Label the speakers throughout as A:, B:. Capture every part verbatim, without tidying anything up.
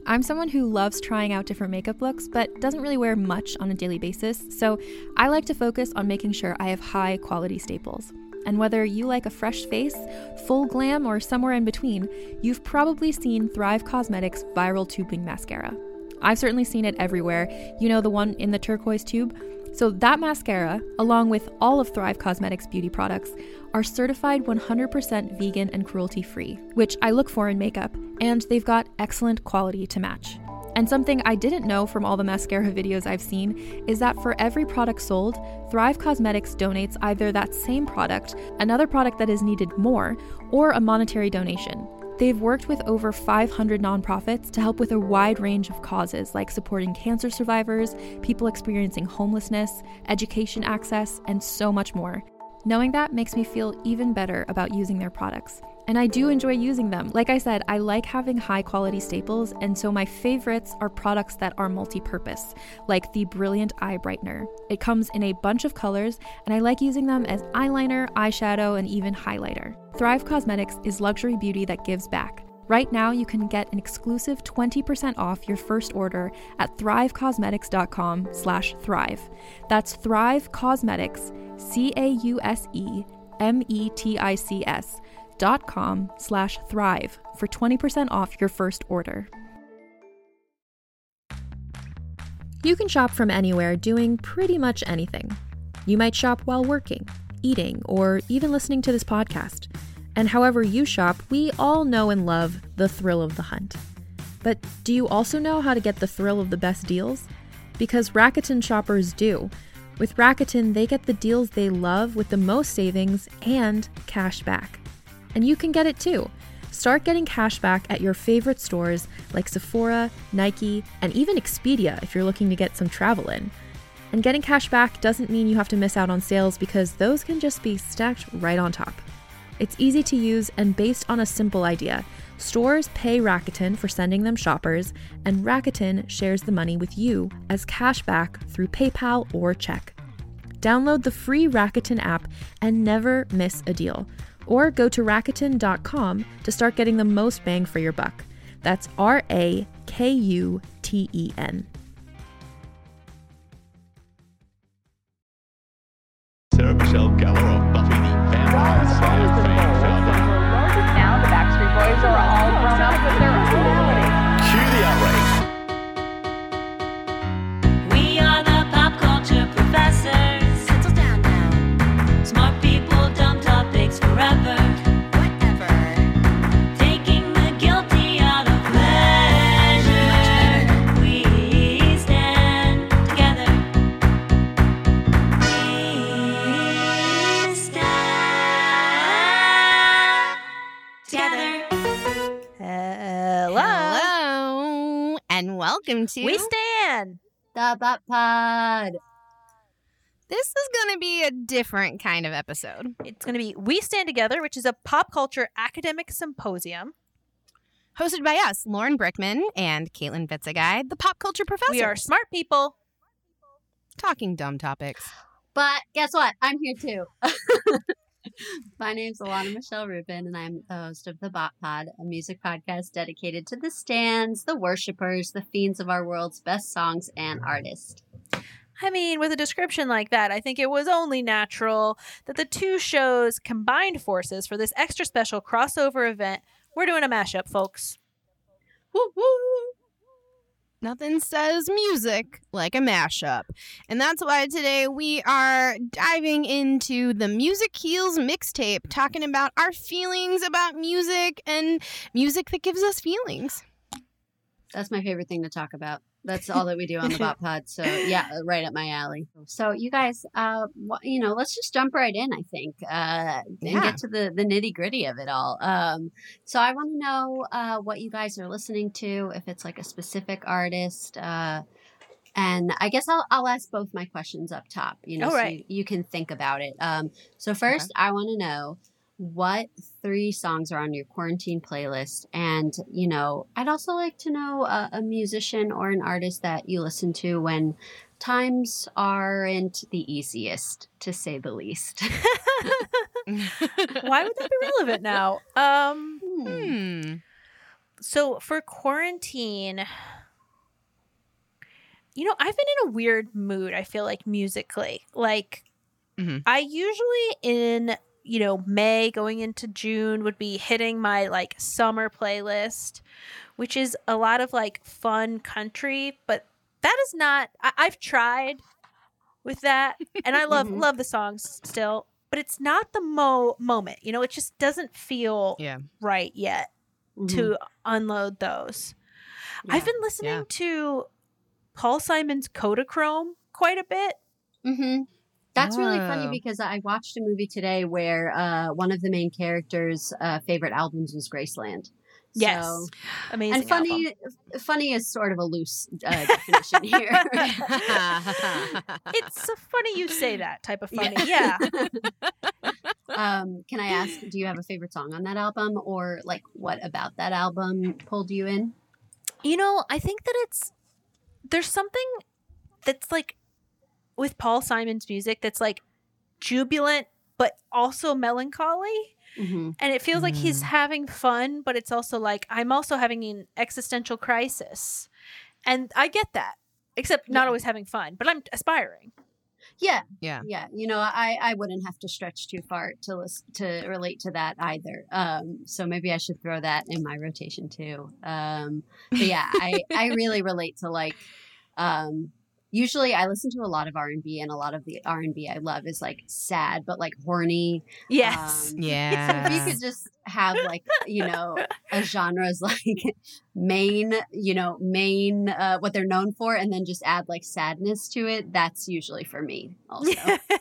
A: I'm someone who loves trying out different makeup looks, but doesn't really wear much on a daily basis, so I like to focus on making sure I have high quality staples. And whether you like a fresh face, full glam, or somewhere in between, you've probably seen Thrive Causemetics Viral Tubing Mascara. I've certainly seen it everywhere. You know, the one in the turquoise tube? So that mascara, along with all of Thrive Causemetics beauty products, are certified one hundred percent vegan and cruelty-free, which I look for in makeup, and they've got excellent quality to match. And something I didn't know from all the mascara videos I've seen is that for every product sold, Thrive Causemetics donates either that same product, another product that is needed more, or a monetary donation. They've worked with over five hundred nonprofits to help with a wide range of causes like supporting cancer survivors, people experiencing homelessness, education access, and so much more. Knowing that makes me feel even better about using their products. And I do enjoy using them. Like I said, I like having high quality staples, and so my favorites are products that are multi-purpose, like the Brilliant Eye Brightener. It comes in a bunch of colors, and I like using them as eyeliner, eyeshadow, and even highlighter. Thrive Causemetics is luxury beauty that gives back. Right now, you can get an exclusive twenty percent off your first order at thrivecausemetics.com slash thrive. That's Thrive Causemetics, C A U S E M E T I C S dot com slash thrive for twenty percent off your first order. You can shop from anywhere doing pretty much anything. You might shop while working, eating, or even listening to this podcast. And however you shop, we all know and love the thrill of the hunt. But do you also know how to get the thrill of the best deals? Because Rakuten shoppers do. With Rakuten, they get the deals they love with the most savings and cash back. And you can get it too. Start getting cash back at your favorite stores like Sephora, Nike, and even Expedia if you're looking to get some travel in. And getting cash back doesn't mean you have to miss out on sales, because those can just be stacked right on top. It's easy to use and based on a simple idea. Stores pay Rakuten for sending them shoppers, and Rakuten shares the money with you as cash back through PayPal or check. Download the free Rakuten app and never miss a deal. Or go to Rakuten dot com to start getting the most bang for your buck. That's R A K U T E N.
B: Sarah Michelle Gellar of Buffy the Vampire Slayer fame.
C: Now the Backstreet Boys are all grown up with their own reality.
B: Cue the outrage.
D: We are the pop culture professors. Settle down now. Smart people, dumb topics forever. Whatever. Taking the guilty out of pleasure. We stand together. We stand together.
E: Hello.
F: Hello, and welcome to
E: We stand.
G: The Butt Pod.
F: This is going to be a different kind of episode.
E: It's going to be We Stand Together, which is a pop culture academic symposium.
F: Hosted by us, Lauren Brickman and Caitlin Vitzigay, the pop culture professor.
E: We are smart people.
F: talking dumb topics.
G: But guess what? I'm here too. My name's Alana Michelle Rubin, and I'm the host of The Bot Pod, a music podcast dedicated to the stans, the worshippers, the fiends of our world's best songs and artists.
E: I mean, with a description like that, I think it was only natural that the two shows combined forces for this extra special crossover event. We're doing a mashup, folks.
G: Woo woo!
F: Nothing says music like a mashup. And that's why today we are diving into the Music Heals mixtape, talking about our feelings about music and music that gives us feelings.
G: That's my favorite thing to talk about. That's all that we do on the Bot Pod. So yeah, right up my alley. So you guys, uh, wh- you know, let's just jump right in, I think, uh, and
F: Yeah.
G: get to the, the nitty gritty of it all. Um, so I want to know uh, what you guys are listening to, if it's like a specific artist. Uh, and I guess I'll, I'll ask both my questions up top, you know,
E: All
G: so
E: right.
G: you, you can think about it. Um, so first, I want to know what three songs are on your quarantine playlist, and you know, I'd also like to know a, a musician or an artist that you listen to when times aren't the easiest, to say the least.
E: Why would that be relevant now? Um,
F: Hmm.
E: So for quarantine, you know, I've been in a weird mood, I feel like, musically. Like,
F: Mhm.
E: I usually in, you know, May going into June would be hitting my like summer playlist, which is a lot of like fun country, but that is not, I- I've tried with that and I love,
G: Mhm.
E: love the songs still, but it's not the mo moment, you know, it just doesn't feel
F: Yeah.
E: right yet
G: Mhm.
E: to unload those. I've
G: Yeah.
E: been listening
F: Yeah.
E: to Paul Simon's Kodachrome quite a bit.
G: Mm-hmm. That's really funny
F: Oh.
G: because I watched a movie today where uh, one of the main characters' uh, favorite albums was Graceland.
E: Yes.
G: So,
E: Amazing.
G: and funny,
E: album.
G: funny is sort of a loose uh, definition here.
E: It's so funny you say that type of funny.
G: Yeah.
E: Yeah.
G: um, can I ask, do you have a favorite song on that album, or like what about that album pulled you in?
E: You know, I think that it's there's something that's like with Paul Simon's music that's like jubilant but also melancholy.
G: Mm-hmm.
E: And it feels like he's
F: Mm.
E: having fun, but it's also like I'm also having an existential crisis. And I get that. Except not
G: Yeah.
E: always having fun, but I'm aspiring.
G: Yeah,
F: Yeah.
G: yeah. You know, I, I wouldn't have to stretch too far to lis- to relate to that either. Um, so maybe I should throw that in my rotation too. Um, but yeah, I, I really relate to like, um, usually I listen to a lot of R and B, and a lot of the R and B I love is like sad, but like horny.
E: Yes.
G: Um,
F: Yeah.
G: If you could just have like, you know, a genre's like main, you know, main, uh, what they're known for, and then just add like sadness to it, that's usually for me also.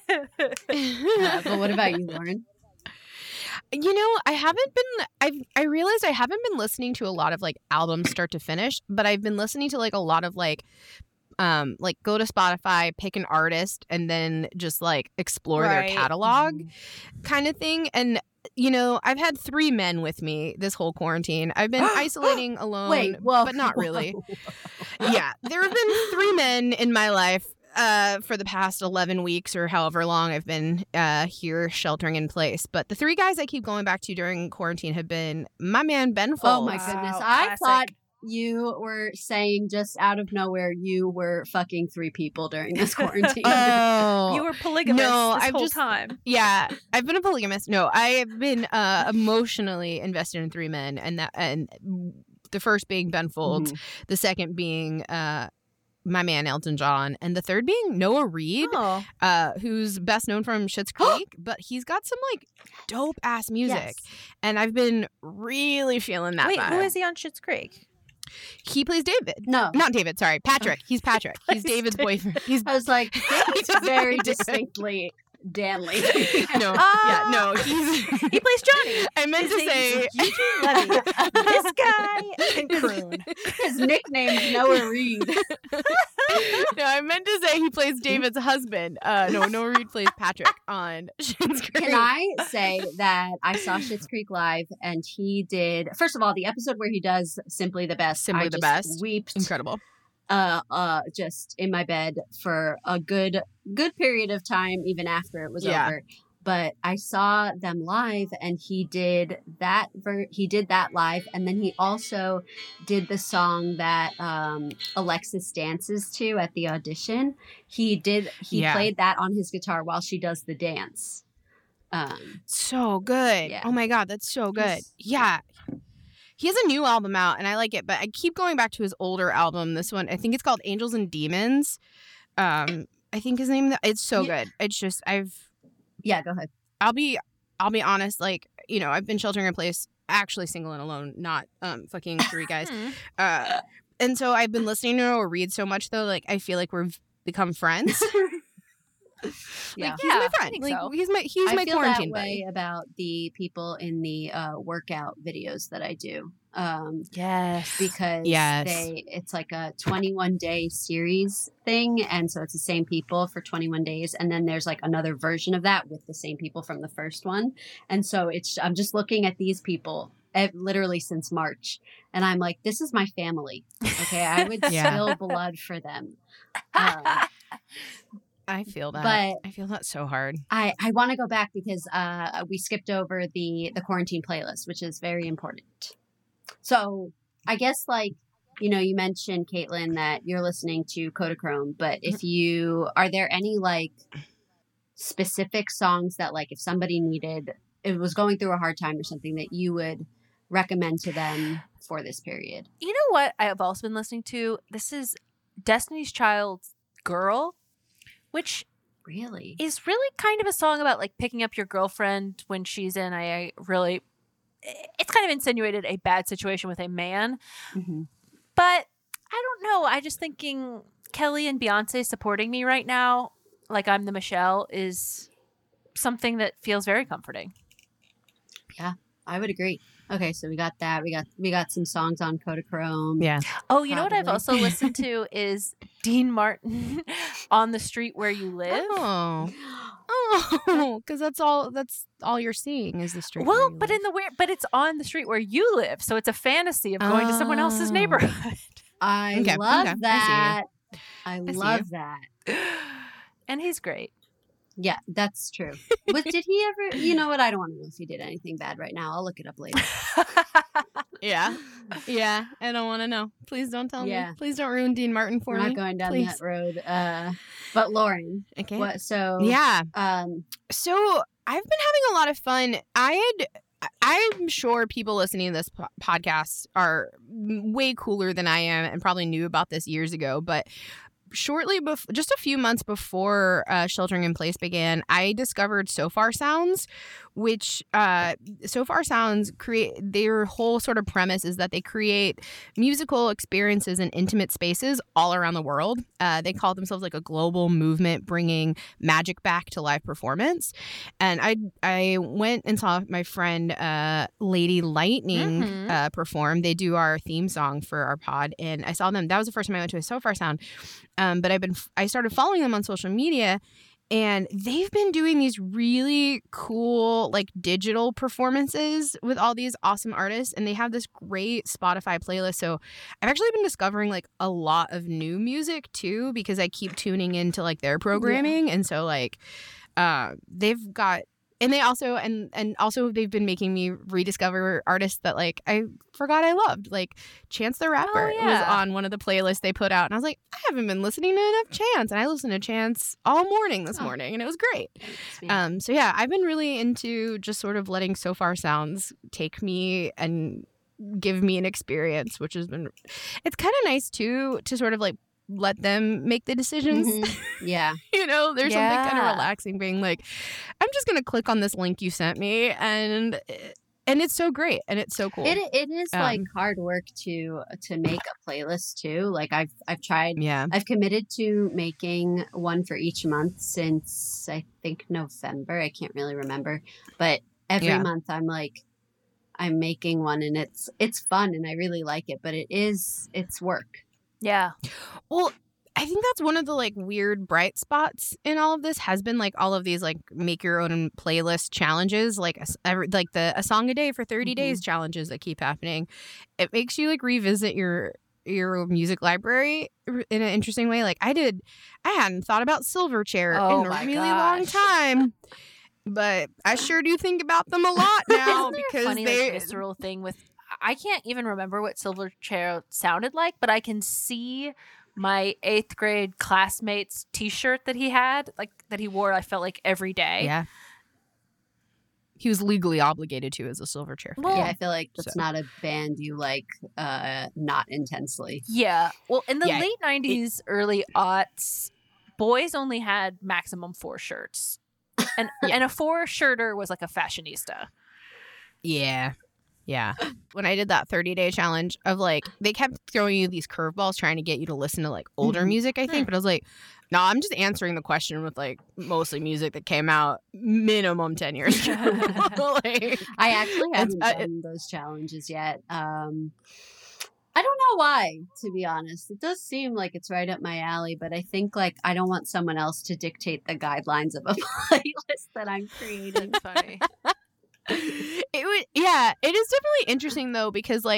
G: Uh, but what about you, Lauren?
F: You know, I haven't been I've I realized I haven't been listening to a lot of like albums start to finish, but I've been listening to like a lot of like um like go to Spotify, pick an artist, and then just like explore
E: Right.
F: their catalog kind of thing. And you know, I've had three men with me this whole quarantine. I've been isolating alone,
G: Wait, whoa,
F: but not really.
G: whoa.
F: Yeah, there have been three men in my life uh, for the past eleven weeks or however long I've been uh, here sheltering in place. But the three guys I keep going back to during quarantine have been my man Ben Folds.
G: Oh my
E: Wow,
G: goodness. I
E: classic.
G: thought you were saying just out of nowhere you were fucking three people during this quarantine.
F: Oh,
E: You were polygamous
F: No,
E: this
F: I've
E: whole
F: just-
E: time.
F: yeah, I've been a polygamist. No, I have been uh, emotionally invested in three men, and that and the first being Ben Folds, the second being uh, my man Elton John, and the third being Noah Reid,
E: Oh.
F: uh, who's best known from Schitt's Creek, but he's got some like dope ass music,
G: Yes.
F: and I've been really feeling that.
E: Wait,
F: vibe.
E: who is he on Schitt's Creek?
F: He plays David.
G: No.
F: Not David, sorry, Patrick. He's Patrick. He's
E: Plays
F: David's
E: David.
F: boyfriend. He's
G: I was like,
F: He's
G: it's very
F: David.
G: distinctly Danley.
F: no,
E: Ah!
F: yeah, no. He's
E: He plays Johnny.
F: I meant
E: His
F: to
E: name's
F: say.
E: Eugene Levy. This guy can croon.
G: His nickname's Noah Reid.
F: No, I meant to say he plays David's husband. Uh, no, Noah Reid plays Patrick on Schitt's Creek.
G: Can I say that I saw Schitt's Creek live, and he did, first of all, the episode where he does Simply the Best.
F: Simply
G: I
F: the
G: just
F: Best.
G: Weeped
F: Incredible.
G: uh, uh, just in my bed for a good good period of time, even after it was
F: Yeah.
G: over. But I saw them live, and he did that. Ver- he did that live, and then he also did the song that um, Alexis dances to at the audition. He did. He
F: Yeah.
G: played that on his guitar while she does the dance. Um,
F: So good.
G: Yeah.
F: Oh my god, that's so good.
G: He's-
F: Yeah. He has a new album out and I like it, but I keep going back to his older album. This one, I think it's called Angels and Demons. Um, I think his name it's so
G: Yeah.
F: good. It's just I've
G: yeah, go ahead.
F: I'll be I'll be honest, like, you know, I've been sheltering in place, actually single and alone, not um fucking three guys.
E: Hmm.
F: Uh and so I've been listening to Noah Reid so much though, like I feel like we've become friends.
G: Yeah.
F: Like, he's
E: Yeah,
F: my
E: I
F: friend.
E: think
F: Like
E: so.
F: he's my he's
G: I
F: my
G: feel that
F: quarantine
G: way
F: buddy.
G: about the people in the uh, workout videos that I do. Um,
E: Yes.
G: because
F: Yes.
G: they it's like a twenty-one day series thing, and so it's the same people for twenty-one days, and then there's like another version of that with the same people from the first one, and so it's I'm just looking at these people eh, literally since March, and I'm like, this is my family. Okay, I would
F: Yeah.
G: spill blood for them. Um,
F: I feel that.
G: But-
F: I feel that so hard.
G: I, I want to go back because uh, we skipped over the the quarantine playlist, which is very important. So I guess like, you know, you mentioned, Caitlin, that you're listening to Kodachrome, but if you, are there any like specific songs that like if somebody needed, it was going through a hard time or something that you would recommend to them for this period?
E: You know what I have also been listening to? This is Destiny's Child's Girl, which
G: Really?
E: is really kind of a song about like picking up your girlfriend when she's in a really, it's kind of insinuated a bad situation with a man.
G: Mm-hmm.
E: But I don't know. I just thinking Kelly and Beyonce supporting me right now, like I'm the Michelle, is something that feels very comforting.
G: Yeah, I would agree. Okay, so we got that. We got we got some songs on Kodachrome.
F: Yeah.
E: Oh, you know what I've
G: Probably.
E: also listened to is Dean Martin, On the Street Where You Live.
F: Oh. Oh, because that's all. That's all you're seeing is the street. where
E: Well,
F: you
E: but
F: live.
E: in the weird, but it's on the street where you live, so it's a fantasy of going to someone else's
F: Oh.
E: neighborhood.
G: I
F: Okay,
G: love
F: okay, I see you.
G: that. I,
F: see
G: love
F: you.
G: that.
E: And he's great.
G: Yeah, that's true. Was, did he ever, you know what? I don't want to know if he did anything bad right now. I'll look it up later.
F: Yeah. Yeah. I don't want to know. Please don't tell
G: Yeah.
F: me. Please don't ruin Dean Martin for
G: We're
F: me.
G: not going down
F: Please.
G: that road. Uh, but Lauren,
F: Okay.
G: what? So
F: Yeah.
G: um,
F: So I've been having a lot of fun. I had. I'm sure people listening to this po- podcast are way cooler than I am and probably knew about this years ago. But shortly before, just a few months before uh, Sheltering in Place began, I discovered Sofar Sounds, which uh, Sofar Sounds create. Their whole sort of premise is that they create musical experiences in intimate spaces all around the world. Uh, they call themselves like a global movement, bringing magic back to live performance. And I I went and saw my friend uh, Lady Lightning
E: Mhm.
F: uh, perform. They do our theme song for our pod, and I saw them. That was the first time I went to a Sofar Sound. Um, but I've been I started following them on social media, and they've been doing these really cool like digital performances with all these awesome artists, and they have this great Spotify playlist. So I've actually been discovering like a lot of new music too, because I keep tuning into like their programming, and so like uh, they've got. And they also and and also they've been making me rediscover artists that like I forgot I loved. Like Chance the Rapper was
E: yeah.
F: on one of the playlists they put out, and I was like, I haven't been listening to enough Chance, and I listened to Chance all morning this
G: Oh.
F: morning, and it was great.
G: thanks, man.
F: Um, so yeah, I've been really into just sort of letting Sofar Sounds take me and give me an experience, which has been. It's kind of nice too to sort of like let them make the decisions.
G: Mhm. Yeah.
F: You know, there's something kind of
E: Yeah.
F: relaxing being like, I'm just gonna click on this link you sent me, and and it's so great and it's so cool.
G: It it is like
F: Um,
G: hard work to to make a playlist too. Like I've I've tried.
F: yeah.
G: I've committed to making one for each month since I think November. I can't really remember, but every
F: Yeah.
G: month I'm like, I'm making one, and it's it's fun, and I really like it. But it is it's work.
E: Yeah.
F: Well, I think that's one of the like weird bright spots in all of this has been like all of these like make your own playlist challenges, like a, s- every, like the a song a day for thirty
G: Mhm.
F: days challenges that keep happening. It makes you like revisit your your music library r- in an interesting way. Like I did, I hadn't thought about Silverchair
E: Oh
F: in a
E: my
F: really long
E: gosh.
F: time. But I sure do think about them a lot now
E: Isn't there a
F: because
E: funny,
F: they
E: like, visceral thing with I can't even remember what Silverchair sounded like, but I can see my eighth grade classmate's T-shirt that he had, like that he wore. I felt like every day.
F: yeah. He was legally obligated to as a Silverchair fan.
E: Well,
G: Yeah, I feel like that's
F: So-
G: not a band you like, uh, not intensely.
E: Yeah. Well, in the
F: Yeah,
E: late nineties, early aughts, boys only had maximum four shirts, and and a four shirter was like a fashionista.
F: Yeah. Yeah. When I did that thirty day challenge of like, they kept throwing you these curveballs trying to get you to listen to like older
G: Mhm.
F: music, I think. But I was like, no, I'm just answering the question with like mostly music that came out minimum ten years ago. Like,
G: I actually
F: It's-
G: haven't
F: uh,
G: done those challenges yet. Um, I don't know why, to be honest. It does seem like it's right up my alley, but I think like I don't want someone else to dictate the guidelines of a playlist that I'm creating.
E: That's funny.
F: it would, yeah, it is definitely interesting though, because like,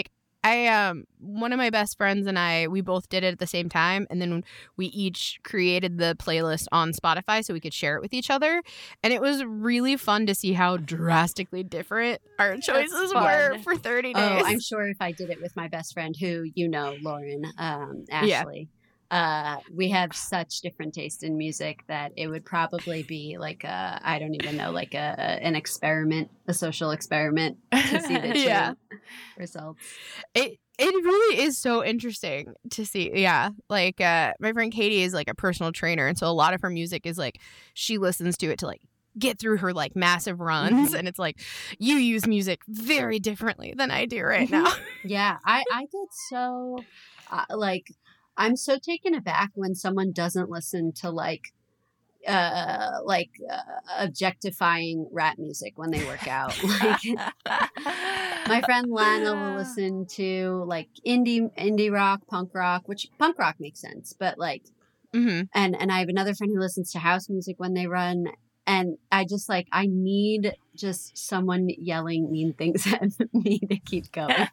F: I um one of my best friends and I, we both did it at the same time, and then we each created the playlist on Spotify so we could share it with each other, and it was really fun to see how drastically different our choices were for thirty days.
G: Oh, I'm sure if I did it with my best friend, who you know, Lauren, um, Ashley, uh, we have such different taste in music that it would probably be like a, I don't even know, like a an experiment, a social experiment to see the
F: Yeah.
G: true results.
F: It it really is so interesting to see. Yeah. Like uh my friend Katie is like a personal trainer, and so a lot of her music is like she listens to it to like get through her like massive runs,
G: Mhm.
F: and it's like you use music very differently than I do right now.
G: Yeah, I I get so uh, like I'm so taken aback when someone doesn't listen to like uh like uh, objectifying rap music when they work out. Like my friend Lana will listen to like indie indie rock, punk rock, which punk rock makes sense, but like
F: hmm
G: and and I have another friend who listens to house music when they run, and I just like I need just someone yelling mean things at me to keep going.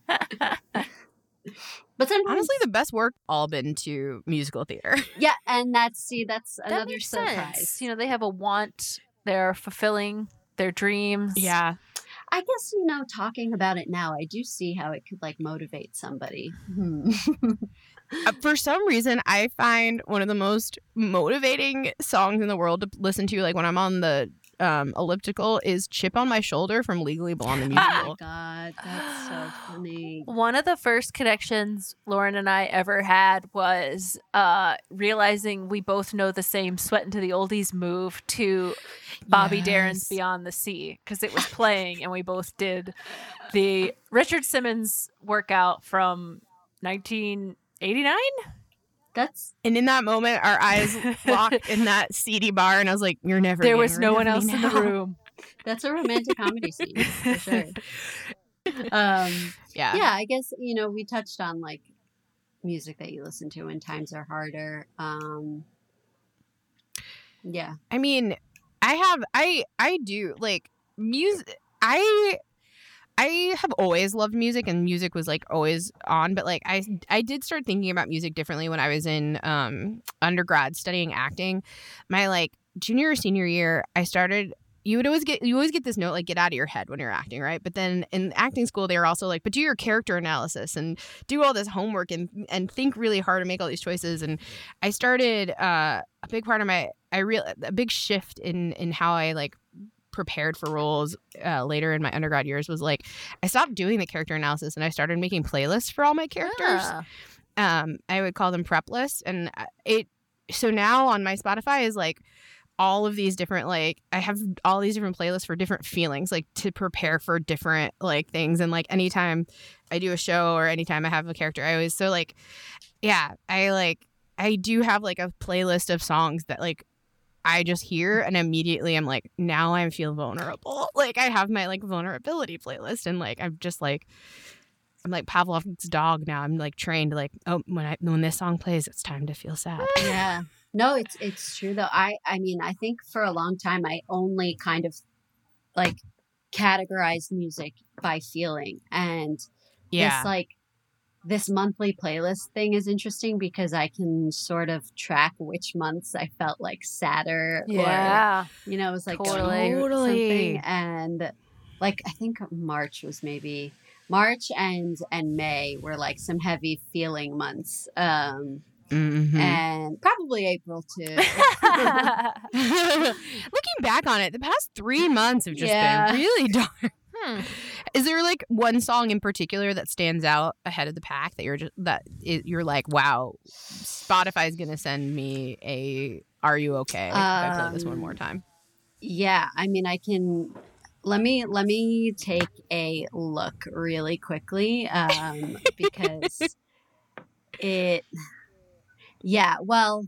G: But sometimes,
F: Honestly, the best work all been to musical theater.
G: yeah, and that's see that's
E: That
G: another
E: makes
G: surprise.
E: sense. You know, they have a want. They're fulfilling their dreams.
F: Yeah.
G: I guess, you know, talking about it now, I do see how it could like motivate somebody. Hmm.
F: Uh, for some reason, I find one of the most motivating songs in the world to listen to, like when I'm on the um, elliptical, is "Chip on My Shoulder" from Legally Blonde, the
G: Oh my
F: musical.
G: god, that's so funny.
E: One of the first connections Lauren and I ever had was uh, realizing we both know the same "Sweat Into the Oldies" move to Bobby
F: Yes.
E: Darin's "Beyond the Sea" because it was playing, and we both did the Richard Simmons workout from nineteen eighty-nine.
G: That's
F: And in that moment, our eyes locked in that seedy bar, and I was like, "You're never."
E: There
F: getting
E: was no
F: rid
E: one
F: of
E: else
F: me
E: in the
F: now."
E: room.
G: that's a romantic comedy scene for sure. Um,
F: Yeah.
G: yeah, I guess you know we touched on like music that you listen to when times are harder. Um, yeah,
F: I mean, I have, I, I do like music. I, I have always loved music, and music was like always on. But like, I, I did start thinking about music differently when I was in um undergrad studying acting. My like junior or senior year, I started. You would always get you always get this note like get out of your head when you're acting, right? But then in acting school, they were also like, but do your character analysis and do all this homework and and think really hard and make all these choices. And I started uh, a big part of my I real a big shift in in how I like prepared for roles uh, later in my undergrad years was like I stopped doing the character analysis and I started making playlists for all my characters.
E: Ah.
F: Um, I would call them prep lists, and it so now on my Spotify is like all of these different like I have all these different playlists for different feelings, like to prepare for different like things. And like anytime I do a show or anytime I have a character, I always so like yeah I like I do have like a playlist of songs that like I just hear and immediately I'm like, now I feel vulnerable. Like I have my like vulnerability playlist, and like I'm just like I'm like Pavlov's dog now. I'm like trained like, oh, when I when this song plays, it's time to feel sad.
G: yeah. No, it's it's true though. I I mean, I think for a long time I only kind of like categorized music by feeling, and
F: Yeah.
G: this like this monthly playlist thing is interesting because I can sort of track which months I felt like sadder
E: Yeah.
G: or you know, it was like
E: Totally.
G: going through
F: Totally.
G: something. And like I think March was maybe March and and May were like some heavy feeling months. Um
F: Mhm.
G: and probably April too.
F: Looking back on it, the past three months have just
G: Yeah.
F: been really dark.
E: Hmm.
F: Is there like one song in particular that stands out ahead of the pack that you're just that is, you're like, wow, Spotify's gonna send me a "Are You Okay?" if I play this one
G: Um,
F: more time.
G: Yeah, I mean, I can. Let me let me take a look really quickly, um, because it. Yeah, well,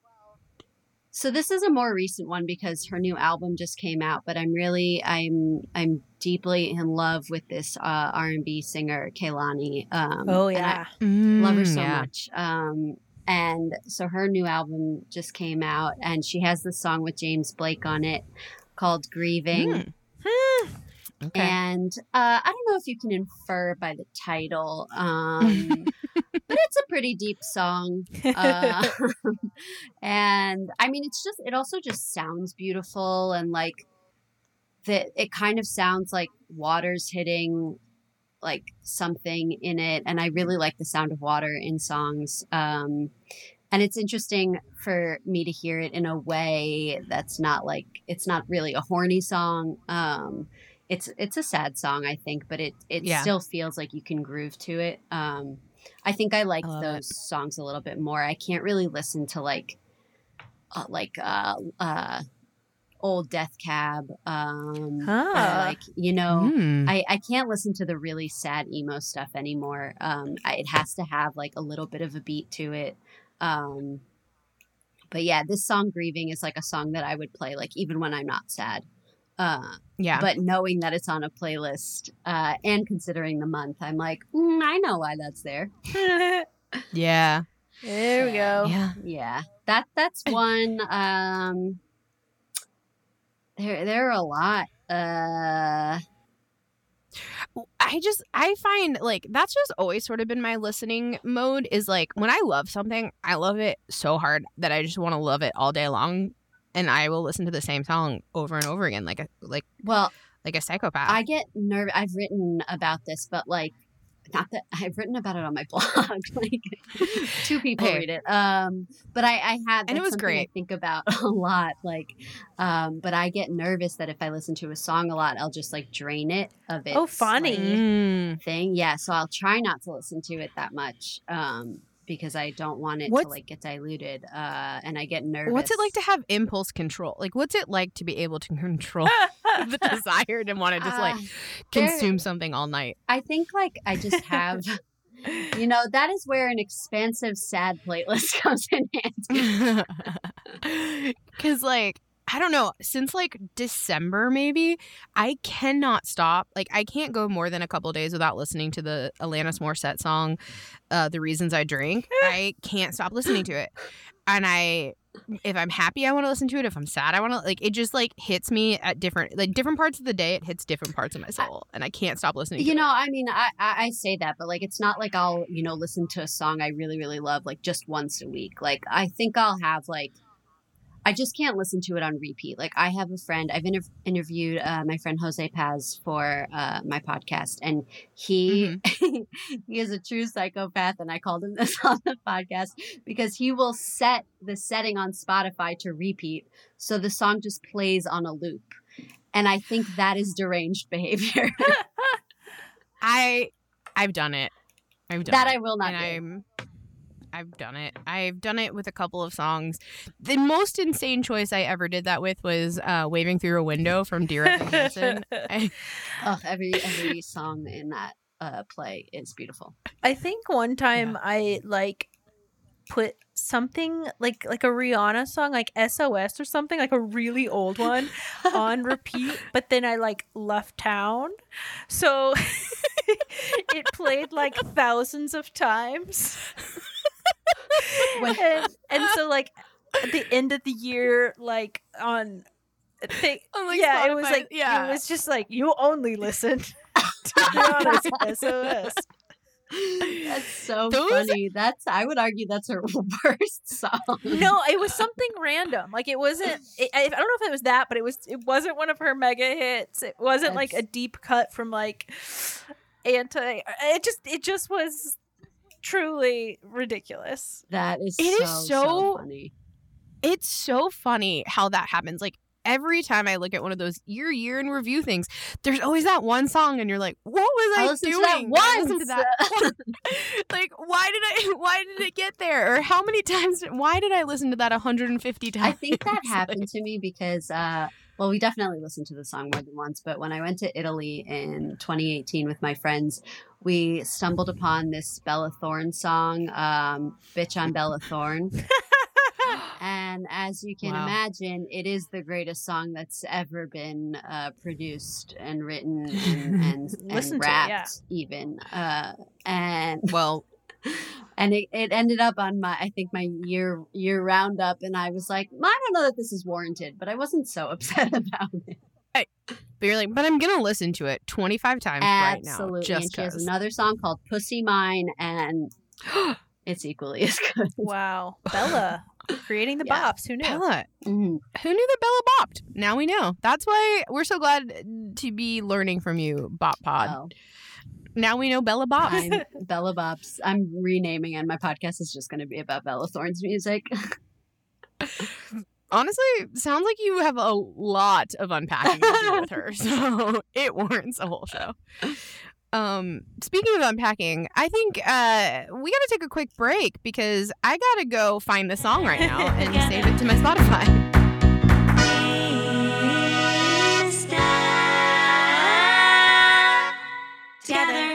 G: so this is a more recent one because her new album just came out, but I'm really I'm I'm deeply in love with this uh, R and B singer Kehlani. Um,
E: Oh
G: and I-
E: yeah.
G: love her
F: Mm,
G: so
F: yeah.
G: much. Um, and so her new album just came out, and she has this song with James Blake on it called "Grieving."
F: Mm. Okay.
G: And uh, I don't know if you can infer by the title, um, but it's a pretty deep song. Uh, and I mean, it's just, it also just sounds beautiful. And like, the, it kind of sounds like water's hitting like something in it. And I really like the sound of water in songs. Um, and it's interesting for me to hear it in a way that's not like, it's not really a horny song. Um, It's it's a sad song, I think, but it, it
F: Yeah.
G: still feels like you can groove to it. Um, I think I like
F: I love
G: those songs a little bit more. I can't really listen to like uh, like uh, uh, old Death Cab, um, or
E: Huh.
G: like you know.
F: Mm.
G: I, I can't listen to the really sad emo stuff anymore. Um, I, it has to have like a little bit of a beat to it. Um, but yeah, this song "Grieving" is like a song that I would play like even when I'm not sad. Uh,
F: Yeah.
G: But knowing that it's on a playlist uh, and considering the month, I'm like, mm, I know why that's there.
F: yeah.
E: There we go.
F: Yeah.
G: Yeah, that that's one. Um, there there are a lot. Uh,
F: I just I find like that's just always sort of been my listening mode is like when I love something, I love it so hard that I just want to love it all day long, and I will listen to the same song over and over again like a like
G: well,
F: like a psychopath.
G: I get nervous. I've written about this, but like, not that I've written about it on my blog. Like, two people
F: Hey.
G: read it. Um, but I, I have,
F: And it
G: that's
F: was
G: something
F: great.
G: I think about a lot. Like, um, but I get nervous that if I listen to a song a lot, I'll just like drain it of its
E: Oh, funny.
G: like,
F: Mm.
G: thing. Yeah, so I'll try not to listen to it that much. Um, because I don't want it
F: What's-
G: to like get diluted. Uh, and I get nervous.
F: What's it like to have impulse control? Like, what's it like to be able to control the desire to want to just like
G: Uh, there-
F: consume something all night?
G: I think like I just have, you know, that is where an expansive sad playlist comes in handy.
F: Because, like, I don't know, since like December, maybe, I cannot stop. Like, I can't go more than a couple days without listening to the Alanis Morissette song, uh, The Reasons I Drink. I can't stop listening to it. And I, if I'm happy, I want to listen to it. If I'm sad, I want to, like, it just like hits me at different, like, different parts of the day. It hits different parts of my soul. And I can't stop listening to
G: You
F: it.
G: know, I mean, I, I I say that, but like, it's not like I'll, you know, listen to a song I really, really love like just once a week. Like, I think I'll have like, I just can't listen to it on repeat. Like, I have a friend, I've inter- interviewed uh, my friend Jose Paz for uh, my podcast, and he he is a true psychopath, and I called him this on the podcast because he will set the setting on Spotify to repeat, so the song just plays on a loop. And I think that is deranged behavior.
F: I, I've done it. I've done
G: that
F: it.
G: I will not
F: and
G: do.
F: I'm I've done it. I've done it with a couple of songs. The most insane choice I ever did that with was uh, "Waving Through a Window" from Dear Evan Hansen. I,
G: Oh, every every song in that uh, play is beautiful.
E: I think one time I like put something like like a Rihanna song, like S O S or something, like a really old one, on repeat. But then I like left town, so it played like thousands of times. and, and so like at the end of the year, like on. Thing,
F: On, like,
E: yeah, it was
F: Spotify,
E: like
F: yeah.
E: it was just like you only listen to Rihanna's S O S.
G: That's so
F: Those-
G: funny. That's I would argue that's her worst song.
E: No, it was something random. Like it wasn't. It, I, I don't know if it was that, but it was. It wasn't one of her mega hits. It wasn't like a
G: That's-
E: deep cut from like anti. It just. It just was truly ridiculous.
G: That is
F: It
G: so,
F: is
G: so
F: so-
G: funny.
F: it's so funny how that happens. Like every time I look at one of those year year in review things, there's always that one song, and you're like, "What was I,
G: I listened
F: doing?
G: to that
F: Did I listen to
G: once."
F: that? Like, why did I? Why did it get there? Or how many times? Why did I listen to that one hundred fifty times?
G: I think that
F: Like,
G: happened to me because, uh, well, we definitely listened to the song more than once. But when I went to Italy in twenty eighteen with my friends, we stumbled upon this Bella Thorne song, um, "Bitch, I'm Bella Thorne." And as you can
F: Wow.
G: imagine, it is the greatest song that's ever been uh, produced and written and, and,
E: Listen
G: and
E: to it,
G: rapped,
E: yeah.
G: even. Uh, and
F: well,
G: and it, it ended up on my, I think, my year year roundup, and I was like, I don't know that this is warranted, but I wasn't so upset about it.
F: But you're like, but I'm going to listen to it twenty-five times right now.
G: Absolutely.
F: Just
G: And she has
F: 'cause.
G: another song called Pussy Mine, and it's equally as good.
E: Wow. Bella creating the
G: Yeah.
E: bops. Who knew?
F: Bella.
G: Mhm.
F: Who knew that Bella bopped? Now we know. That's why we're so glad to be learning from you, Bop Pod.
G: Oh,
F: Now we know Bella bops.
G: I'm Bella Bops. I'm renaming, and my podcast is just going to be about Bella Thorne's music.
F: Honestly, sounds like you have a lot of unpacking to do with her, so it warrants a whole show. Um, speaking of unpacking, I think uh, we got to take a quick break because I got to go find the song right now and save it to my Spotify.
D: Together.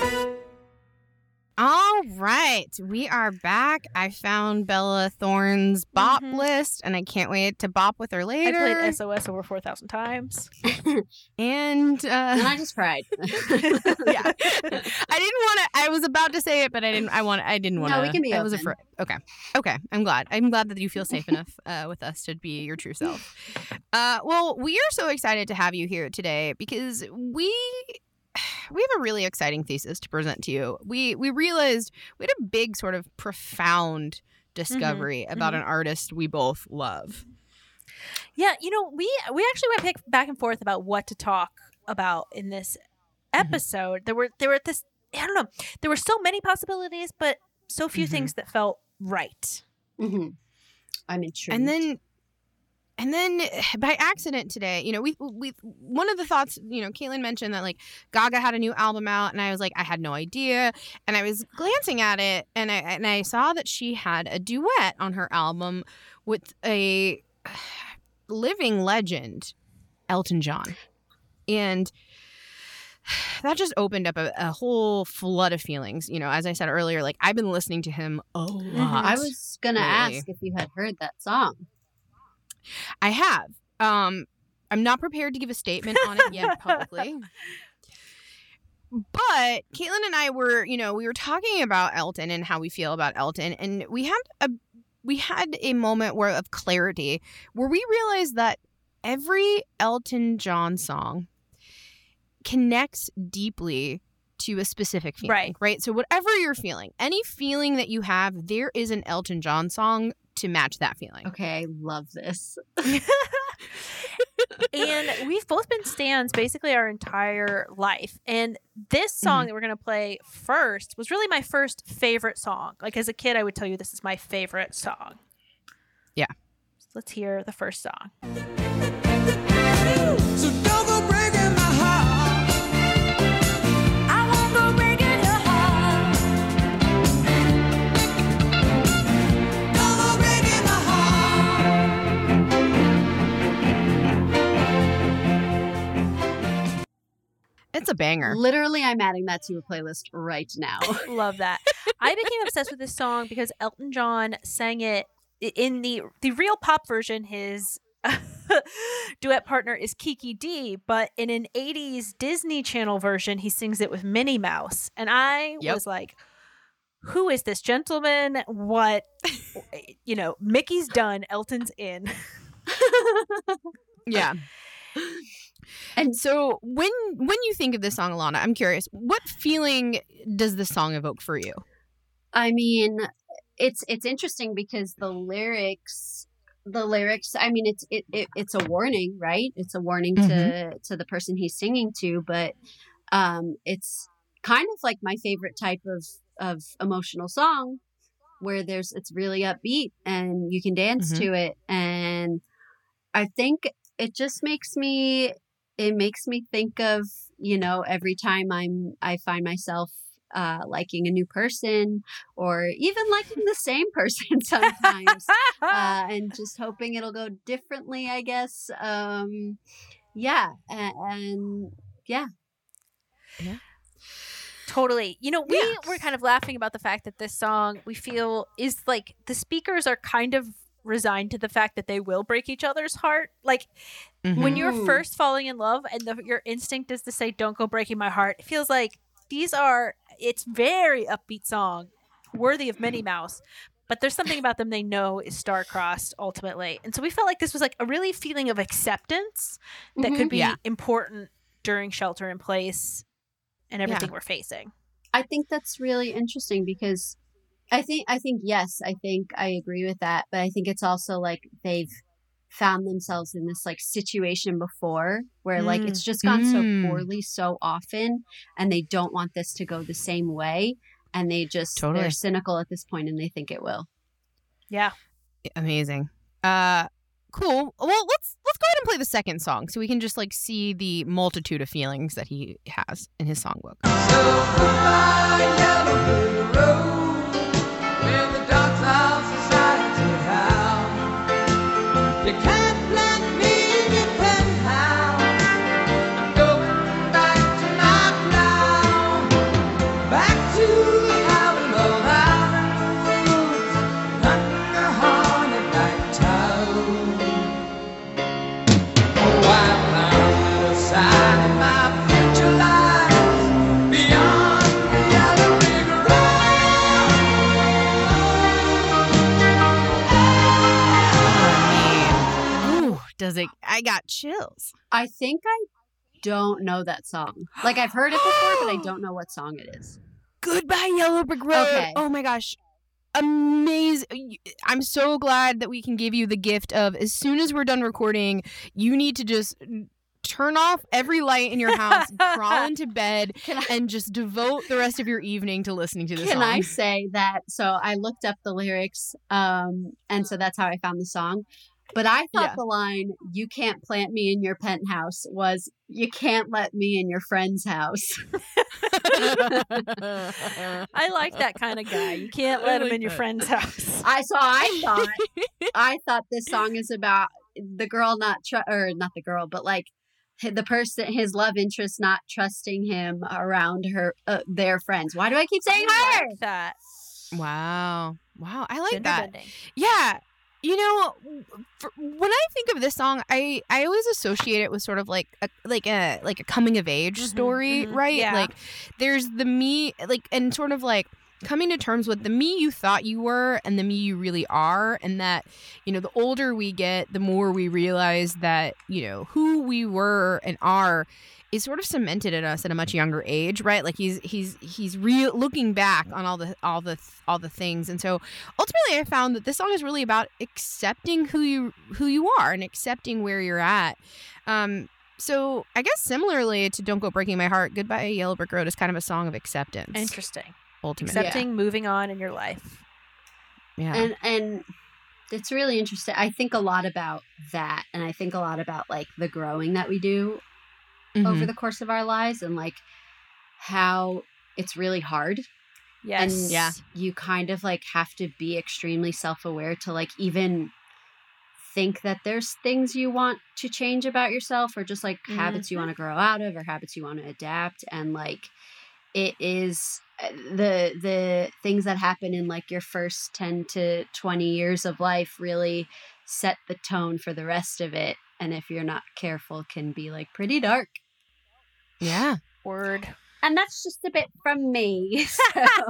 F: All right, we are back. I found Bella Thorne's bop
E: Mhm.
F: list, and I can't wait to bop with her
E: I
F: later.
E: played S O S over four thousand times.
F: And uh,
G: And I just cried.
F: yeah, I didn't want to. I was about to say it, but I didn't. I want. I didn't want to.
G: No, we can be
F: I was
G: open.
F: afraid. Okay, okay. I'm glad. I'm glad that you feel safe enough uh, with us to be your true self. Uh, well, we are so excited to have you here today because we. We have a really exciting thesis to present to you. We we realized we had a big sort of profound discovery about an artist we both love.
E: Yeah, you know, we we actually went pick, back and forth about what to talk about in this episode. There were there were this I don't know. There were so many possibilities, but so few
F: Mhm.
E: things that felt right.
G: hmm I'm intrigued.
F: And then and then by accident today, you know, we we one of the thoughts, you know, Caitlin mentioned that like Gaga had a new album out, and I was like, I had no idea, and I was glancing at it, and I and I saw that she had a duet on her album with a living legend, Elton John, and that just opened up a, a whole flood of feelings. You know, as I said earlier, like I've been listening to him a lot.
G: I was going to
F: Really?
G: ask if you had heard that song.
F: I have. Um, I'm not prepared to give a statement on it yet publicly. But Caitlin and I were, you know, we were talking about Elton and how we feel about Elton, and we had a we had a moment where of clarity where we realized that every Elton John song connects deeply to a specific feeling.
E: Right.
F: Right. So whatever you're feeling, any feeling that you have, there is an Elton John song to match that feeling.
G: Okay, I love this.
E: And we've both been stans basically our entire life. And this song that we're going to play first was really my first favorite song. Like as a kid, I would tell you this is my favorite song.
F: Yeah.
E: So let's hear the first song.
H: So don't go breaking my heart. I won't go breaking your heart. Don't go breaking my heart.
F: It's a banger.
G: Literally, I'm adding that to a playlist right now.
E: Love that. I became obsessed with this song because Elton John sang it i- in the the real pop version. His duet partner is Kiki D, but in an eighties Disney Channel version, he sings it with Minnie Mouse. And I
F: Yep.
E: was like, who is this gentleman? What, you know, Mickey's done, Elton's in.
F: Yeah. And so when when you think of this song, Alana, I'm curious, what feeling does this song evoke for you?
G: I mean, it's it's interesting because the lyrics, the lyrics. I mean, it's it, it it's a warning, right? It's a warning to to the person he's singing to, but um, it's kind of like my favorite type of of emotional song, where there's it's really upbeat and you can dance
F: Mhm.
G: to it, and I think it just makes me it makes me think of, you know, every time I'm I find myself uh, liking a new person or even liking the same person sometimes uh, and just hoping it'll go differently, I guess. Um, yeah. And, and yeah.
E: Totally. You know, we
F: Yeah.
E: were kind of laughing about the fact that this song we feel is like the speakers are kind of resigned to the fact that they will break each other's heart. Like when you're
G: Mhm.
E: first falling in love and the, your instinct is to say, don't go breaking my heart, it feels like these are, it's very upbeat song, worthy of Minnie Mouse. but there's something about them they know is star-crossed ultimately. And so we felt like this was like a really feeling of acceptance that
F: Mhm.
E: could be
F: Yeah.
E: important during shelter in place and everything
F: Yeah.
E: we're facing.
G: I think that's really interesting because I think I think yes, I think I agree with that, but I think it's also like they've found themselves in this like situation before where like it's just gone
F: Mm.
G: so poorly so often and they don't want this to go the same way and they just
F: Totally.
G: they're cynical at this point and they think it will.
E: Yeah.
F: Amazing. Uh cool. Well, let's let's go ahead and play the second song so we can just like see the multitude of feelings that he has in his songbook.
H: You can't let me in your penthouse. I'm going back to my plow, back to the outlaw roots, under haunted night town. Oh, I'm on the side of my future lies beyond the yellow brick
F: Ooh, does it I got chills.
G: I think I don't know that song. Like I've heard it before, but I don't know what song it is.
F: Goodbye Yellow Brick Road.
G: Okay.
F: Oh my gosh. Amazing. I'm so glad that we can give you the gift of as soon as we're done recording, you need to just turn off every light in your house, crawl into bed,
G: Can I-
F: and just devote the rest of your evening to listening to this
G: Can
F: song.
G: I say that? So I looked up the lyrics, um, and so that's how I found the song. But I thought
F: Yeah.
G: the line, "You can't plant me in your penthouse," was "You can't let me in your friend's house."
E: I like that kind of guy. You can't
F: I
E: let him
F: like
E: in your
F: that.
E: friend's house.
G: I so I thought I thought this song is about the girl not tr- or not the girl, but like hi- the person, his love interest, not trusting him around her, uh, their friends. Why do I keep saying
E: I
G: her?
E: like that.
F: Wow. Wow. I like
E: Gender
F: that.
E: bending.
F: Yeah. You know, for, when I think of this song, I, I always associate it with sort of like a like a like a coming of age
E: Mhm,
F: story,
E: mhm,
F: right?
E: yeah.
F: Like there's the me like and sort of like coming to terms with the me you thought you were and the me you really are, and that, you know, the older we get, the more we realize that, you know, who we were and are is sort of cemented in us at a much younger age, right? Like he's he's he's real looking back on all the all the all the things, and so ultimately I found that this song is really about accepting who you who you are and accepting where you're at. Um, so I guess similarly to "Don't Go Breaking My Heart," "Goodbye Yellow Brick Road" is kind of a song of acceptance.
E: Interesting.
F: Ultimately,
E: Accepting, moving on in your life.
F: yeah.
G: And and it's really interesting. I think a lot about that, and I think a lot about like the growing that we do over
F: Mhm.
G: the course of our lives, and like how it's really hard.
E: Yes.
G: And
F: Yeah.
G: you kind of like have to be extremely self-aware to like even think that there's things you want to change about yourself, or just like habits you want to grow out of, or habits you want to adapt. And like it is uh, the the things that happen in like your first ten to twenty years of life really set the tone for the rest of it, and if you're not careful can be like pretty dark.
F: yeah.
E: Word.
G: And that's just a bit from me. So.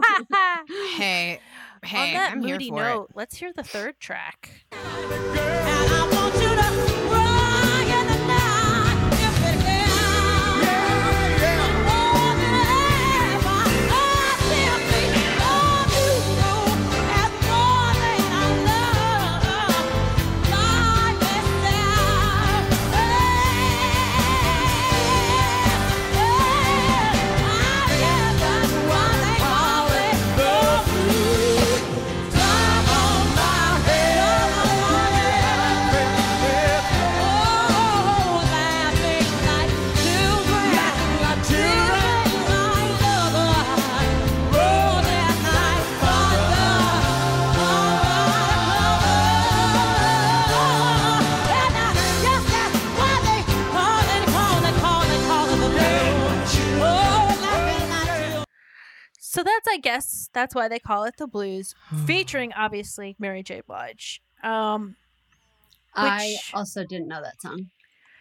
F: Hey, hey,
E: On that
F: I'm here
E: moody
F: for
E: note, let's hear the third track.
H: And I want you to rock in the night if it can. Yeah, yeah. More than ever, I simply love you as more than I love life itself. Hey, hey, I guess that's what they call it, the blues. Time on my head. Oh, that big night, children, children, like love, roll that night, and I guess that's why they call it, call it, call it, call it the blues. Oh, that big night,
E: So that's, I guess, that's why they call it the blues, featuring obviously Mary J. Blige. Um,
G: I
E: Which-
G: also didn't know that song.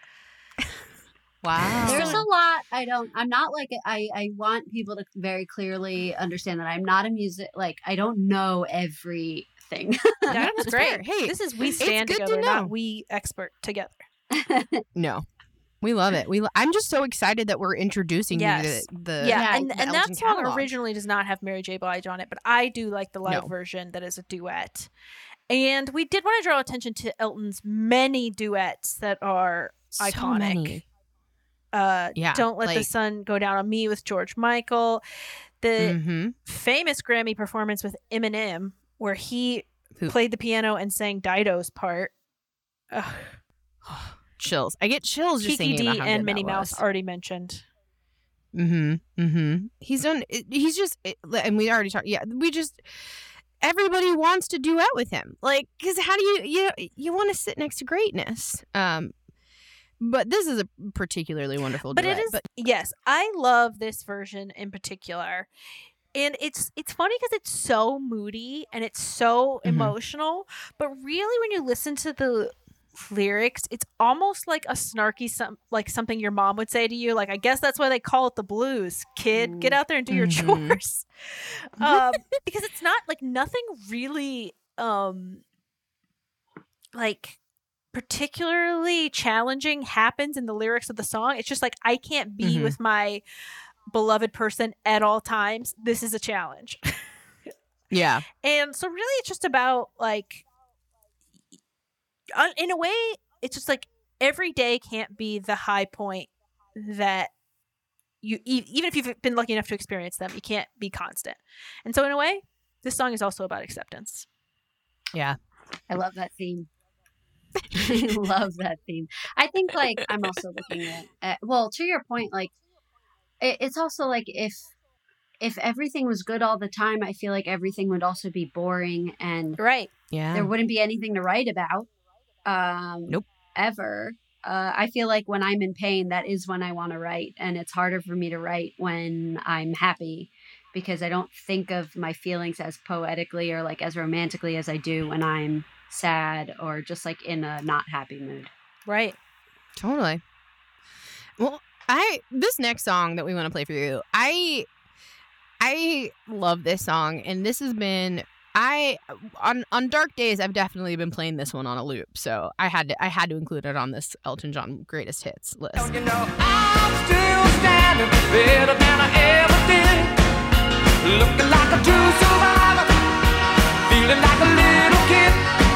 F: Wow.
G: There's a lot I don't. I'm not like I. I want people to very clearly understand that I'm not a music like I don't know every thing.
E: That's
F: That's
E: great.
F: fair. Hey,
E: this is we
F: it's
E: stand
F: good to
E: together,
F: know.
E: not we expert together.
F: No. We love it. We. Lo- I'm just so excited that we're introducing
E: Yes.
F: you to the.
E: Yeah,
G: Yeah,
E: and
F: the
E: and
F: Elton
E: that song
F: catalog.
E: originally does not have Mary J. Blige on it, but I do like the live
F: No.
E: version that is a duet. And we did want to draw attention to Elton's many duets that are
F: So
E: iconic.
F: many.
E: Uh,
F: Yeah,
E: Don't Let the
F: like-
E: Sun Go Down on Me with George Michael. The
F: Mhm.
E: famous Grammy performance with Eminem, where he
F: Who-
E: played the piano and sang Dido's part. Ugh.
F: Chills. I get chills just
E: Kiki
F: thinking
E: D
F: about how
E: and
F: good
E: Minnie
F: that
E: Mouse
F: was.
E: already mentioned.
F: Mm-hmm. Mm-hmm. He's done. He's just, and we already talked. Yeah, we just. Everybody wants to duet with him, like, because how do you you you want to sit next to greatness? Um, but this is a particularly wonderful
E: But
F: duet.
E: it is yes, I love this version in particular. And it's it's funny because it's so moody and it's so
F: Mhm.
E: emotional, but really when you listen to the lyrics, it's almost like a snarky some like something your mom would say to you, like, I guess that's why they call it the blues, kid. Get out there and do your
F: Mhm.
E: chores. um because it's not like nothing really um like particularly challenging happens in the lyrics of the song. It's just like, I can't be
F: Mhm.
E: with my beloved person at all times. This is a challenge.
F: yeah,
E: And so really it's just about like un- in a way it's just like every day can't be the high point that you e- even if you've been lucky enough to experience them, you can't be constant. And so in a way this song is also about acceptance.
F: yeah.
G: I love that theme. I love that theme. I think like I'm also looking at, at well, to your point, like it, it's also like if if everything was good all the time, I feel like everything would also be boring and
E: Right.
F: Yeah.
G: there wouldn't be anything to write about. Um,
F: Nope.
G: Ever. Uh, I feel like when I'm in pain, that is when I want to write, and it's harder for me to write when I'm happy because I don't think of my feelings as poetically or like as romantically as I do when I'm sad or just like in a not happy mood.
E: Right.
F: Totally. Well, I this next song that we want to play for you, I I love this song, and this has been I on on dark days I've definitely been playing this one on a loop, so I had to I had to include it on this Elton John greatest hits list.
H: You know, I'm still standing better than I ever did. Looking like a true survivor, feeling like a little kid.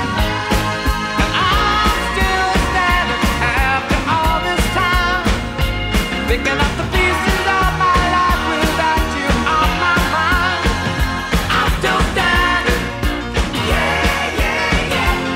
H: And I'm still standing after all this time, picking up the pieces of my life without you on my mind. I'm still standing, yeah, yeah,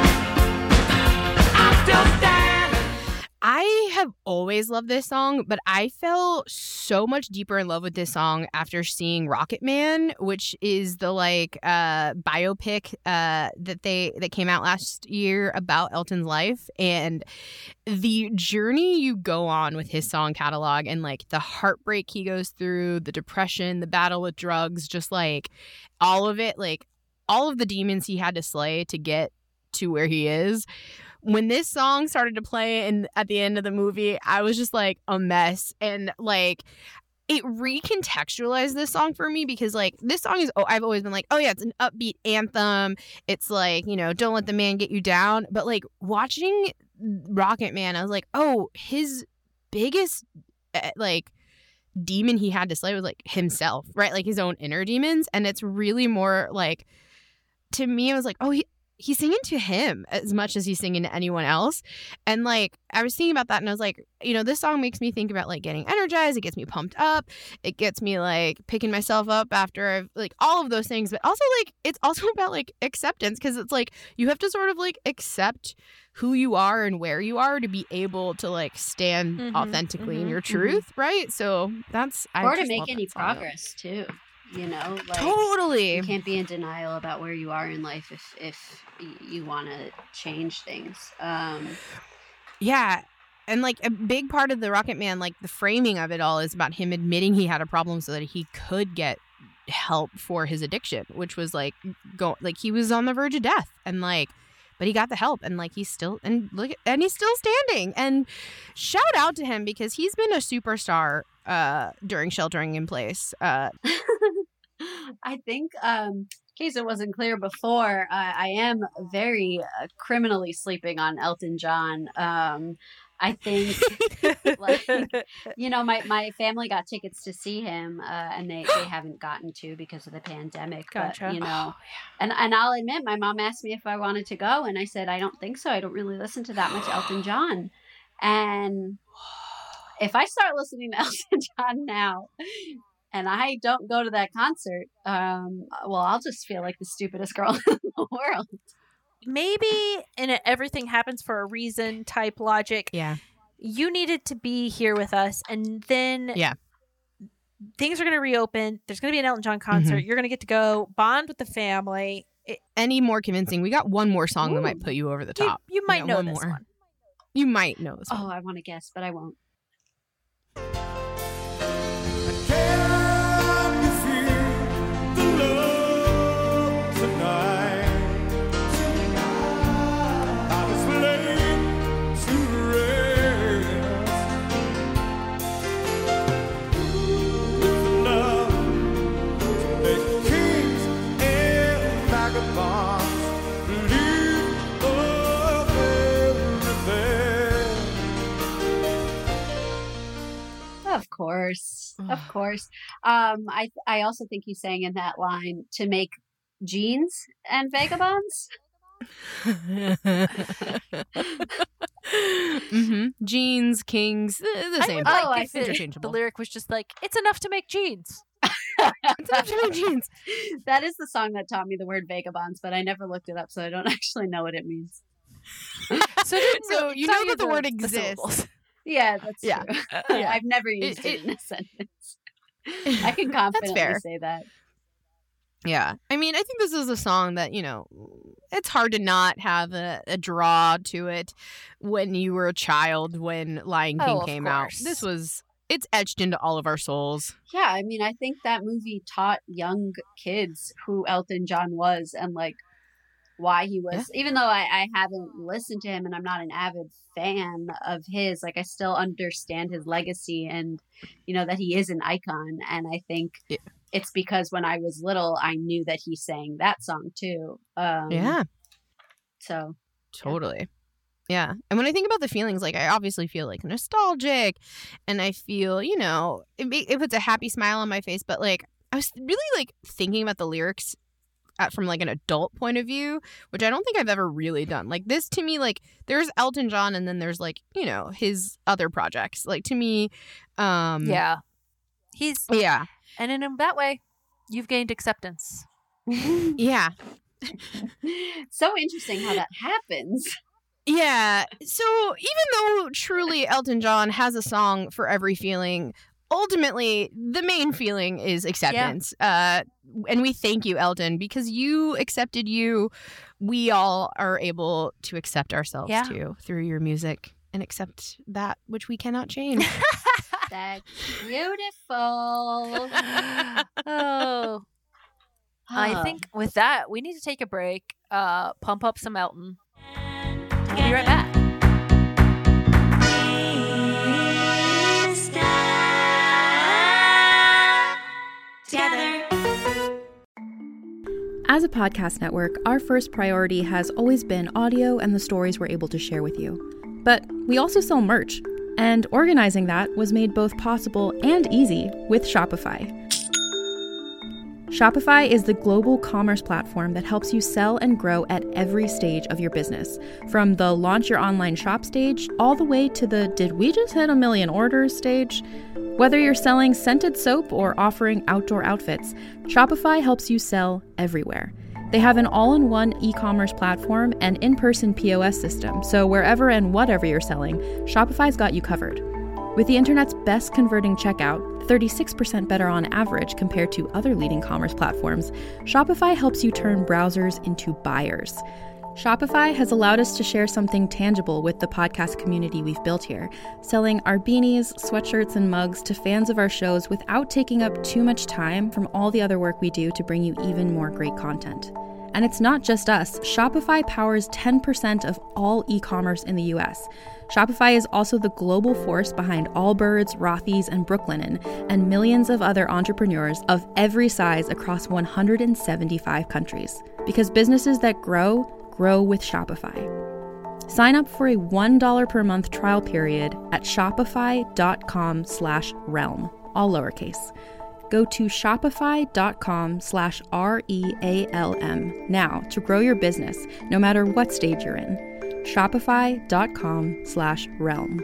H: yeah. I'm still standing.
F: I have always loved this song, but I fell so much deeper in love with this song after seeing Rocket Man, which is the like uh, biopic uh, that they that came out last year about Elton's life, and the journey you go on with his song catalog and like the heartbreak he goes through, the depression, the battle with drugs, just like all of it, like all of the demons he had to slay to get to where he is. When this song started to play and at the end of the movie, I was just like a mess. And like it recontextualized this song for me because like this song is, oh, I've always been like, oh yeah, it's an upbeat anthem. It's like, you know, don't let the man get you down. But like watching Rocket Man, I was like, oh, his biggest uh, like demon he had to slay was like himself, right? Like his own inner demons. And it's really more like, to me, I was like, oh, he, he's singing to him as much as he's singing to anyone else. And like I was thinking about that and I was like, you know, this song makes me think about like getting energized. It gets me pumped up. It gets me like picking myself up after I've like all of those things. But also like it's also about like acceptance, because it's like you have to sort of like accept who you are and where you are to be able to like stand
E: Mhm,
F: authentically in
E: mhm,
F: your
E: mhm.
F: truth, right? So that's I
G: or to
F: just
G: make
F: love
G: any
F: that song.
G: progress too. You know, like
F: Totally.
G: you can't be in denial about where you are in life if if y- you want to change things. Um,
F: Yeah. And like a big part of the Rocket Man, like the framing of it all is about him admitting he had a problem so that he could get help for his addiction, which was like go like he was on the verge of death and like but he got the help and like he's still and look at, and he's still standing. And shout out to him because he's been a superstar uh during sheltering in place. Uh
G: I think, um, in case it wasn't clear before, uh, I am very uh, criminally sleeping on Elton John. Um, I think, like, you know, my, my family got tickets to see him, uh, and they, they haven't gotten to because of the pandemic.
E: Gotcha.
G: But, you know, and, and I'll admit, my mom asked me if I wanted to go, and I said, I don't think so. I don't really listen to that much Elton John. And if I start listening to Elton John now, and I don't go to that concert, um, well, I'll just feel like the stupidest girl in the world.
E: Maybe in a everything happens for a reason type logic,
F: Yeah.
E: you needed to be here with us, and then
F: Yeah.
E: things are going to reopen. There's going to be an Elton John concert. You're going to get to go bond with the family. It,
F: Any more convincing? We got one more song that might put you over the
E: you,
F: top.
E: you might
F: got
E: know
F: one
E: this
F: more.
E: one.
F: You might know this one.
G: Oh, I want to guess, but I won't.
H: Can you feel the love tonight? I was laid to rest with love to make kings and vagabonds believe of everything.
G: Of course, of course. Um, I I also think he's saying in that line to make jeans and vagabonds.
F: hmm Jeans, kings, the, the
E: I
F: same.
E: would
F: thing.
G: Oh,
E: like
G: I
E: if
G: see.
E: it- the
F: Interchangeable.
E: lyric was just like, it's enough to make jeans.
F: It's enough to make jeans.
G: That is the song that taught me the word vagabonds, but I never looked it up, so I don't actually know what it means.
E: So, it didn't
F: So
E: really
F: you
E: tell
F: know that the
E: the-
F: word
E: the
F: exists.
E: syllables.
G: Yeah, that's
F: Yeah.
G: true.
F: Yeah.
G: I've never used it,
F: it-
G: in a sentence. I can confidently
F: fair.
G: say that.
F: Yeah. I mean, I think this is a song that, you know, it's hard to not have a, a draw to it when you were a child when Lion King
E: Oh, of
F: came out.
E: course.
F: This was, it's etched into all of our souls.
G: Yeah, I mean, I think that movie taught young kids who Elton John was and like why he was. Even though I, I haven't listened to him and I'm not an avid fan of his, like I still understand his legacy and you know that he is an icon. And I think
F: Yeah.
G: it's because when I was little, I knew that he sang that song too. Um,
F: Yeah.
G: So
F: Totally. Yeah. And when I think about the feelings, like I obviously feel like nostalgic and I feel, you know, it, ma- it puts a happy smile on my face. But like I was really like thinking about the lyrics at, from like an adult point of view, which I don't think I've ever really done. Like this to me, like there's Elton John and then there's like, you know, his other projects. Like to me, um,
E: Yeah. He's,
F: Yeah.
E: and in that way, you've gained acceptance.
F: Yeah.
G: so interesting how that happens.
F: Yeah. So even though truly Elton John has a song for every feeling, ultimately the main feeling is acceptance. Uh, and we thank you, Elton, because you accepted you. We all are able to accept ourselves
E: Yeah.
F: too through your music and accept that which we cannot change.
G: That's beautiful.
E: Oh, I
G: Oh.
E: think with that, we need to take a break, uh, pump up some Elton. We'll be right back.
A: As a podcast network, our first priority has always been audio and the stories we're able to share with you. But we also sell merch, and organizing that was made both possible and easy with Shopify. Shopify is the global commerce platform that helps you sell and grow at every stage of your business, from the launch your online shop stage all the way to the did we just hit a million orders stage. Whether you're selling scented soap or offering outdoor outfits, Shopify helps you sell everywhere. They have an all-in-one e-commerce platform and in-person P O S system, so wherever and whatever you're selling, Shopify's got you covered. With the internet's best converting checkout, thirty-six percent better on average compared to other leading commerce platforms, Shopify helps you turn browsers into buyers. Shopify has allowed us to share something tangible with the podcast community we've built here, selling our beanies, sweatshirts, and mugs to fans of our shows without taking up too much time from all the other work we do to bring you even more great content. And it's not just us. Shopify powers ten percent of all e-commerce in the U S. Shopify is also the global force behind Allbirds, Rothy's, and Brooklinen, and millions of other entrepreneurs of every size across one hundred seventy-five countries. Because businesses that grow, grow with Shopify. Sign up for a one dollar per month trial period at shopify.com slash realm, all lowercase. Go to shopify.com slash R-E-A-L-M now to grow your business, no matter what stage you're in. Shopify.com slash realm.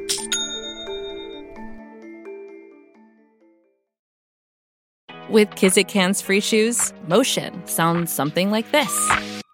I: With Kizik Hands Free Shoes, motion sounds something like this.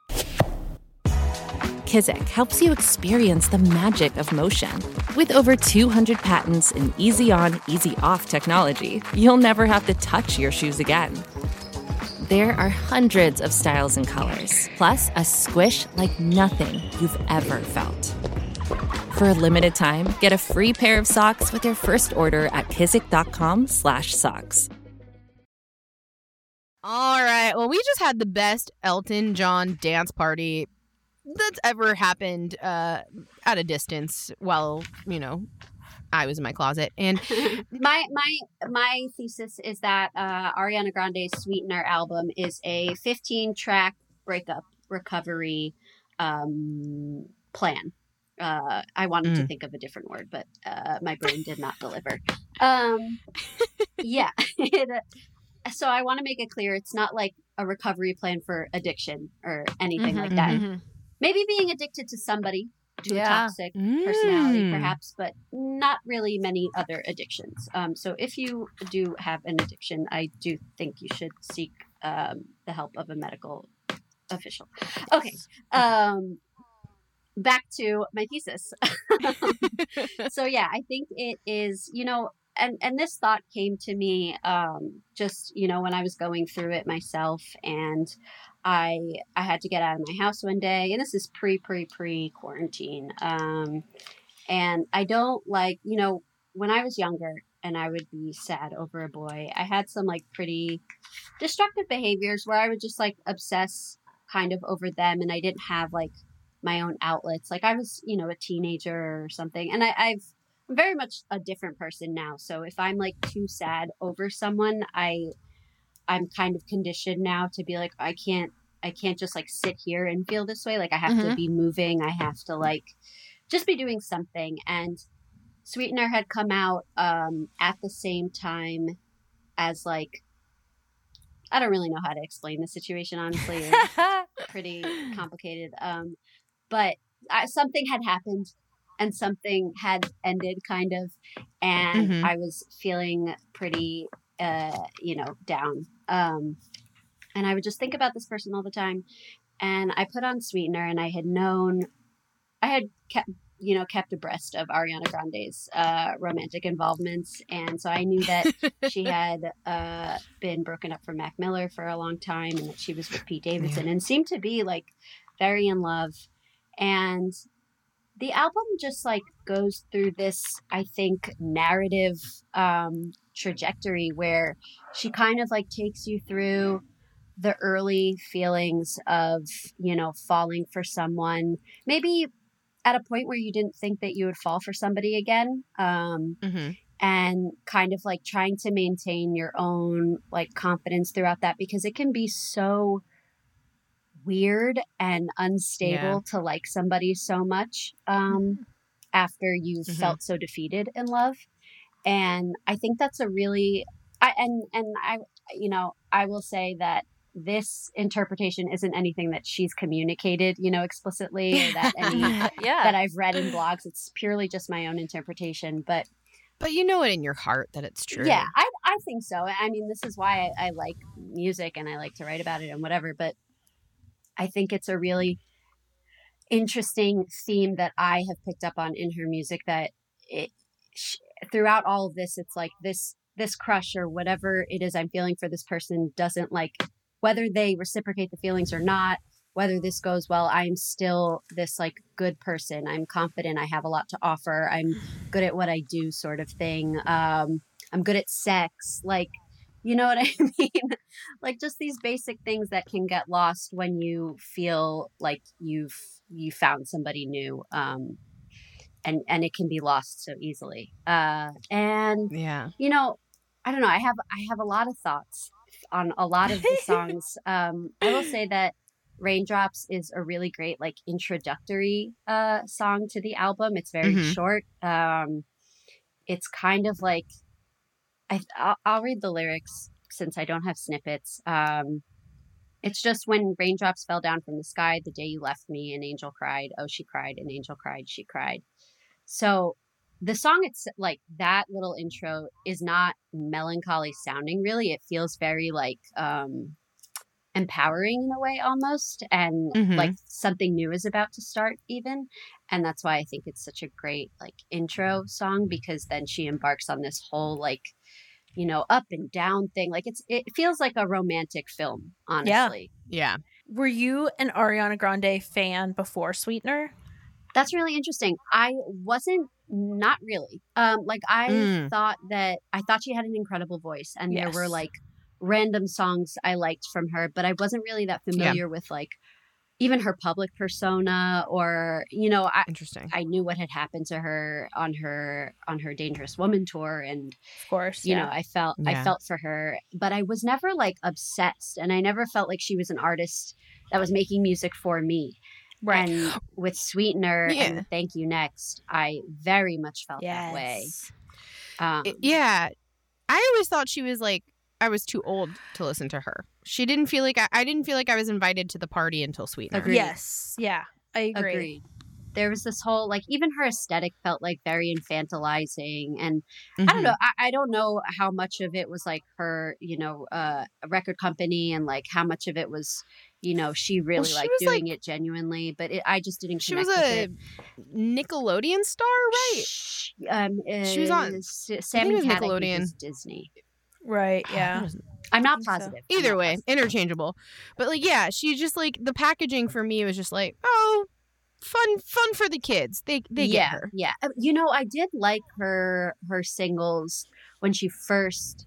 I: Kizik helps you experience the magic of motion. With over two hundred patents and easy-on, easy-off technology, you'll never have to touch your shoes again. There are hundreds of styles and colors, plus a squish like nothing you've ever felt. For a limited time, get a free pair of socks with your first order at kizik.com slash socks.
F: All right. Well, we just had the best Elton John dance party that's ever happened uh, at a distance while, you know, I was in my closet. And
G: my my my thesis is that uh, Ariana Grande's Sweetener album is a fifteen track breakup recovery um, plan. Uh, I wanted mm. to think of a different word, but uh, my brain did not deliver. Um, yeah. it, uh, so I want to make it clear it's not like a recovery plan for addiction or anything
E: Mhm,
G: like that.
E: mhm.
G: Maybe being addicted to somebody, to
E: Yeah.
G: a toxic personality,
F: Mm.
G: perhaps, but not really many other addictions. Um, so if you do have an addiction, I do think you should seek um, the help of a medical official. Okay. Um, back to my thesis. So yeah, I think it is, you know, and, and this thought came to me um, just, you know, when I was going through it myself, and I I had to get out of my house one day, and this is pre, pre, pre quarantine. Um, and I don't like, you know, when I was younger and I would be sad over a boy, I had some like pretty destructive behaviors where I would just like obsess kind of over them, and I didn't have like my own outlets. Like I was, you know, a teenager or something, and I, I've I'm very much a different person now. So if I'm like too sad over someone, I I'm kind of conditioned now to be like, I can't I can't just like sit here and feel this way. Like I have
E: Mhm.
G: to be moving. I have to like just be doing something. And Sweetener had come out um, at the same time as like, I don't really know how to explain the situation, honestly. It's pretty complicated. Um, but I, something had happened and something had ended kind of. And
F: Mhm.
G: I was feeling pretty, uh, you know, down. Um, and I would just think about this person all the time. And I put on Sweetener, and I had known, I had kept, you know, kept abreast of Ariana Grande's uh, romantic involvements. And so I knew that she had uh, been broken up from Mac Miller for a long time, and that she was with Pete Davidson and seemed to be like very in love. And the album just like goes through this, I think, narrative um, trajectory where she kind of like takes you through the early feelings of, you know, falling for someone, maybe at a point where you didn't think that you would fall for somebody again. Um,
F: Mhm.
G: and kind of like trying to maintain your own like confidence throughout that, because it can be so weird and unstable to like somebody so much um, after you've
F: Mhm.
G: felt so defeated in love. And I think that's a really, I, and, and I, you know, I will say that this interpretation isn't anything that she's communicated, you know, explicitly, or that any
E: Yeah.
G: that I've read in blogs. It's purely just my own interpretation. But
F: But you know it in your heart that it's true.
G: yeah, I I think so. I mean, this is why I, I like music and I like to write about it and whatever. But I think it's a really interesting theme that I have picked up on in her music, that it sh- throughout all of this, it's like this this crush or whatever it is I'm feeling for this person doesn't like, whether they reciprocate the feelings or not, whether this goes well, I'm still this like good person. I'm confident. I have a lot to offer. I'm good at what I do, sort of thing. Um, I'm good at sex. Like You know what I mean? Like just these basic things that can get lost when you feel like you've you found somebody new. Um, and and it can be lost so easily. Uh, and
F: Yeah.
G: you know, I don't know. I have I have a lot of thoughts on a lot of the songs. um, I will say that Raindrops is a really great like introductory uh, song to the album. It's very
F: Mhm.
G: short. Um, it's kind of like I I'll, I'll read the lyrics since I don't have snippets. Um, it's just when raindrops fell down from the sky the day you left me, an angel cried. Oh, she cried. An angel cried. She cried. So the song, it's like that little intro is not melancholy sounding really. It feels very like um, empowering in a way almost. And
F: Mhm.
G: like something new is about to start even. And that's why I think it's such a great like intro song, because then she embarks on this whole like, you know, up and down thing. Like it's, it feels like a romantic film, honestly.
F: Yeah.
E: Were you an Ariana Grande fan before Sweetener?
G: That's really interesting. I wasn't, not really. Um, like I
F: Mm.
G: thought that I thought she had an incredible voice, and there were
E: Yes.
G: like random songs I liked from her, but I wasn't really that familiar with like even her public persona, or you know, I
F: Interesting.
G: I knew what had happened to her on her on her Dangerous Woman tour, and
E: Of course.
G: you
E: yeah.
G: know, I felt I
F: Yeah.
G: felt for her, but I was never like obsessed, and I never felt like she was an artist that was making music for me.
E: Right.
G: And with Sweetener
F: Yeah.
G: and Thank You Next, I very much felt that way.
E: Yes.
G: Um,
F: I- yeah. I always thought she was like, I was too old to listen to her. She didn't feel like I, I didn't feel like I was invited to the party until Sweetener.
G: Agreed.
E: Yes. Yeah. I agree.
G: Agreed. There was this whole like, even her aesthetic felt like very infantilizing, and I don't
F: Mhm.
G: know. I, I don't know how much of it was like her, you know, uh, a record company, and like how much of it was, you know, she really
F: she
G: like
F: was,
G: doing
F: like-
G: it genuinely. But it, I just didn't.
F: She
G: connect
F: was
G: with
F: a
G: it.
F: Nickelodeon star, right?
G: Sh- Um,
F: She was on-
G: uh, S-
F: I
G: Sam
F: think it was
G: and Cat, I think,
F: Nickelodeon.
G: is Disney.
E: Right. Yeah.
G: I'm not
E: think so.
G: positive. I'm
F: Either
G: not
F: way,
G: positive.
F: interchangeable. But like, yeah, she just like the packaging for me was just like, oh, fun, fun for the kids. They they
G: yeah,
F: get her.
G: Yeah, Uh, you know, I did like her her singles when she first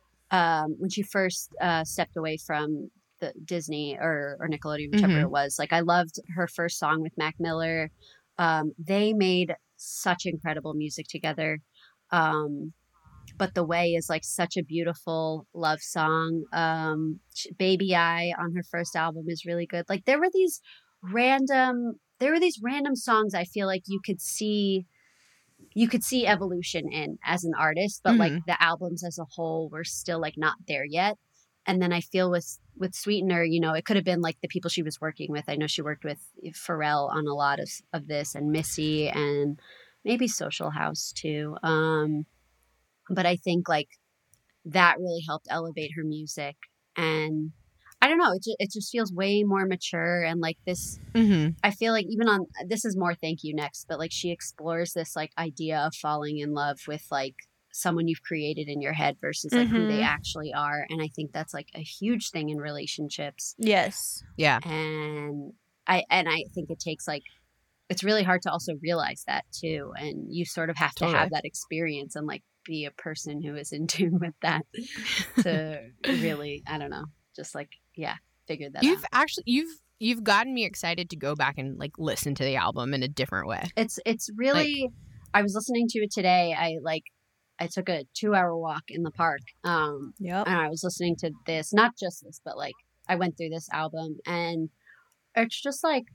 G: um when she first uh stepped away from the Disney or or Nickelodeon, whichever
F: Mhm.
G: it was. Like I loved her first song with Mac Miller. Um they made such incredible music together. Um but The Way is like such a beautiful love song. Um sh- Baby I on her first album is really good. Like there were these random there were these random songs I feel like you could see you could see evolution in as an artist, but like the albums as a whole were still like not there yet. And then I feel with with Sweetener, you know, it could have been like the people she was working with. I know she worked with Pharrell on a lot of of this, and Missy, and maybe Social House too. Um but I think like that really helped elevate her music, and I don't know, it just, it just feels way more mature, and like this
F: Mm-hmm.
G: I feel like even on this is more Thank You Next, but like she explores this like idea of falling in love with like someone you've created in your head versus like who they
E: Mhm.
G: actually are, and I think that's like a huge thing in relationships.
E: Yes.
F: Yeah.
G: And I and I think it takes like it's really hard to also realize that too, and you sort of have to
F: Totally.
G: have that experience and like be a person who is in tune with that to really, I don't know, just like yeah, figure that
F: You've
G: out.
F: actually you've you've gotten me excited to go back and like listen to the album in a different way.
G: It's it's really. I was listening to it today. I like. I took a two-hour walk in the park, um,
E: Yep.
G: and I was listening to this. Not just this, but like I went through this album, and it's just like.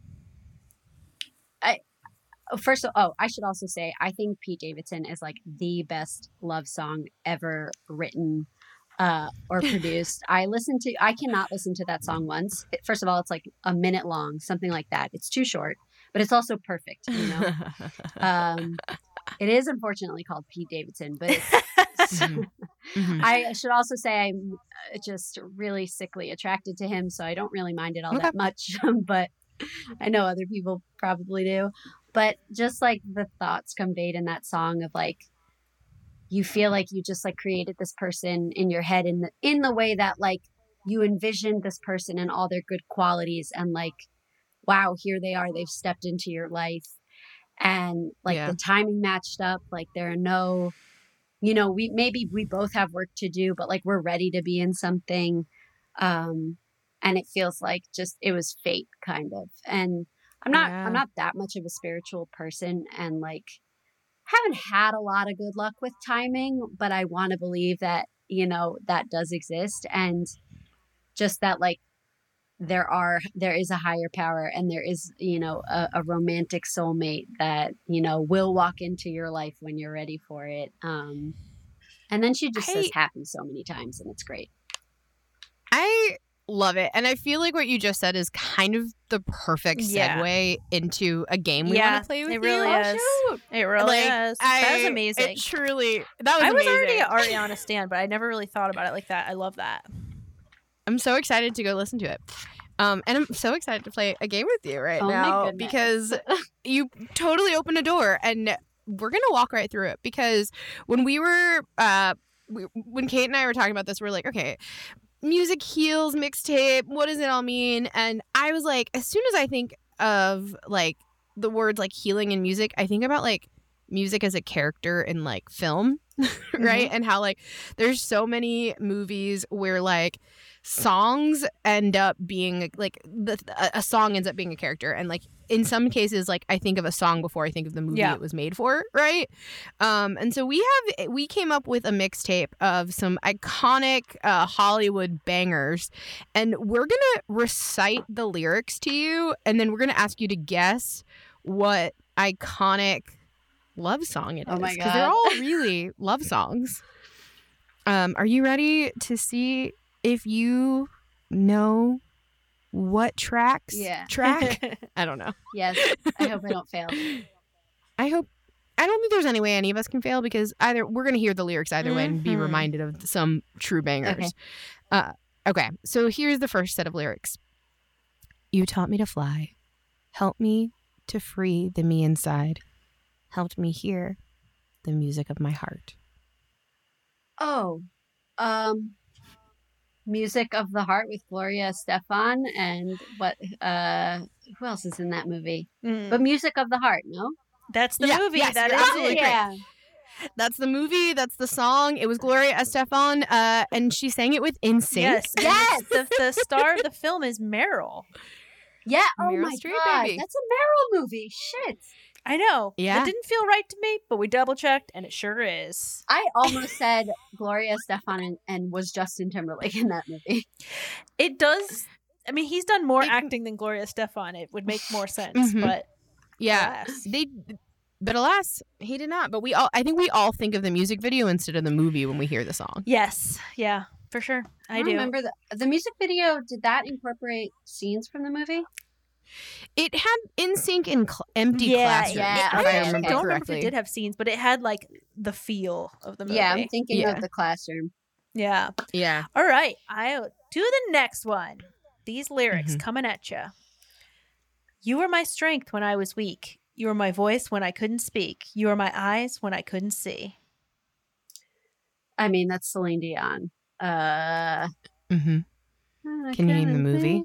G: I first. of- Oh, I should also say I think Pete Davidson is like the best love song ever written. Uh, or produced. I listen to. I cannot listen to that song once. It- First of all, it's like a minute long, something like that. It's too short, but it's also perfect. You know. Um, it is unfortunately called Pete Davidson, but it's,
F: Mhm. Mhm.
G: I should also say I'm uh, just really sickly attracted to him, so I don't really mind it all
F: Okay.
G: that much. But I know other people probably do. But just like the thoughts conveyed in that song of like, you feel like you just like created this person in your head in the in the way that like you envisioned this person and all their good qualities, and like, wow, here they are, they've stepped into your life. And like
F: Yeah.
G: the timing matched up, like there are no you know, we maybe we both have work to do, but like we're ready to be in something. Um, and it feels like just it was fate kind of. And I'm not
E: Yeah.
G: I'm not that much of a spiritual person, and like haven't had a lot of good luck with timing, but I want to believe that, you know, that does exist, and just that like there are there is a higher power, and there is, you know, a, a romantic soulmate that, you know, will walk into your life when you're ready for it. Um, and then she just says
F: I-
G: happy so many times, and it's great.
F: I love it. And I feel like what you just said is kind of the perfect
E: Yeah.
F: segue into a game we
E: yeah,
F: want to play with
E: it really
F: you.
E: is. It really
F: Like,
E: is.
F: I,
E: That was amazing.
F: It truly, that was
E: I was
F: amazing.
E: already at Ariana Stan, but I never really thought about it like that. I love that.
F: I'm so excited to go listen to it. Um, and I'm so excited to play a game with you right
G: Oh my
F: now
G: goodness.
F: because you totally opened a door, and we're gonna walk right through it. Because when we were, uh, we, when Kate and I were talking about this, we are like, okay, music heals mixtape. What does it all mean? And I was like, as soon as I think of like the words like healing in music, I think about like music as a character in like film, right? And how like there's so many movies where like songs end up being like the, a, a song ends up being a character, and like in some cases like I think of a song before I think of the movie
E: Yeah.
F: it was made for, right? Um and so we have we came up with a mixtape of some iconic uh, Hollywood bangers, and we're gonna recite the lyrics to you, and then we're gonna ask you to guess what iconic love song it is,
G: Oh my
F: because they're
G: God.
F: all really love songs. Um, are you ready to see if you know what tracks
G: Yeah.
F: track? I don't know.
G: Yes, I hope I don't fail.
F: I hope. I don't think there's any way any of us can fail, because either we're gonna hear the lyrics either way and be
E: Mhm.
F: reminded of some true bangers.
G: Okay.
F: Uh, okay. So here's the first set of lyrics. You taught me to fly, helped me to free the me inside, helped me hear the music of my heart.
G: Oh, um, Music of the Heart with Gloria Estefan, and what? Uh, who else is in that movie?
E: Mm.
G: But Music of the Heart, no?
E: That's the
F: Yeah,
E: movie.
F: yes,
E: That
F: you're
E: is
F: absolutely
E: it.
F: correct.
G: yeah.
F: That's the movie. That's the song. It was Gloria Estefan, uh, and she sang it with N Sync.
E: Yes. and
G: Yes!
E: it's- The, the star of the film is Meryl.
G: Yeah. Oh
F: Meryl
G: my
F: Streep,
G: god,
F: baby.
G: that's a Meryl movie. Shit.
E: I know.
F: Yeah.
E: It didn't feel right to me, but we double checked, and it sure is.
G: I almost said Gloria Estefan and, and was Justin Timberlake in that movie.
E: It does. I mean, he's done more
F: It-
E: acting than Gloria Estefan. It would make more sense,
F: Mhm.
E: but
F: Yeah,
E: alas.
F: they. But alas, he did not. But we all, I think we all think of the music video instead of the movie when we hear the song.
E: Yes. Yeah, for sure. I,
G: don't
E: do.
G: remember the the music video. Did that incorporate scenes from the movie?
F: It had N Sync in cl- empty
E: yeah,
F: classrooms,
G: yeah,
F: if
E: I
F: I
G: okay,
E: actually
F: remember
E: don't remember if
F: correctly.
E: it did have scenes, but it had like the feel of the movie.
G: Yeah, I'm thinking
F: Yeah.
G: of the classroom.
E: Yeah.
F: Yeah.
E: All right. I'll do the next one. These lyrics
F: Mhm.
E: coming at you. You were my strength when I was weak. You were my voice when I couldn't speak. You were my eyes when I couldn't see.
G: I mean, that's Celine Dion. Uh,
F: Mm-hmm. Can you name the movie?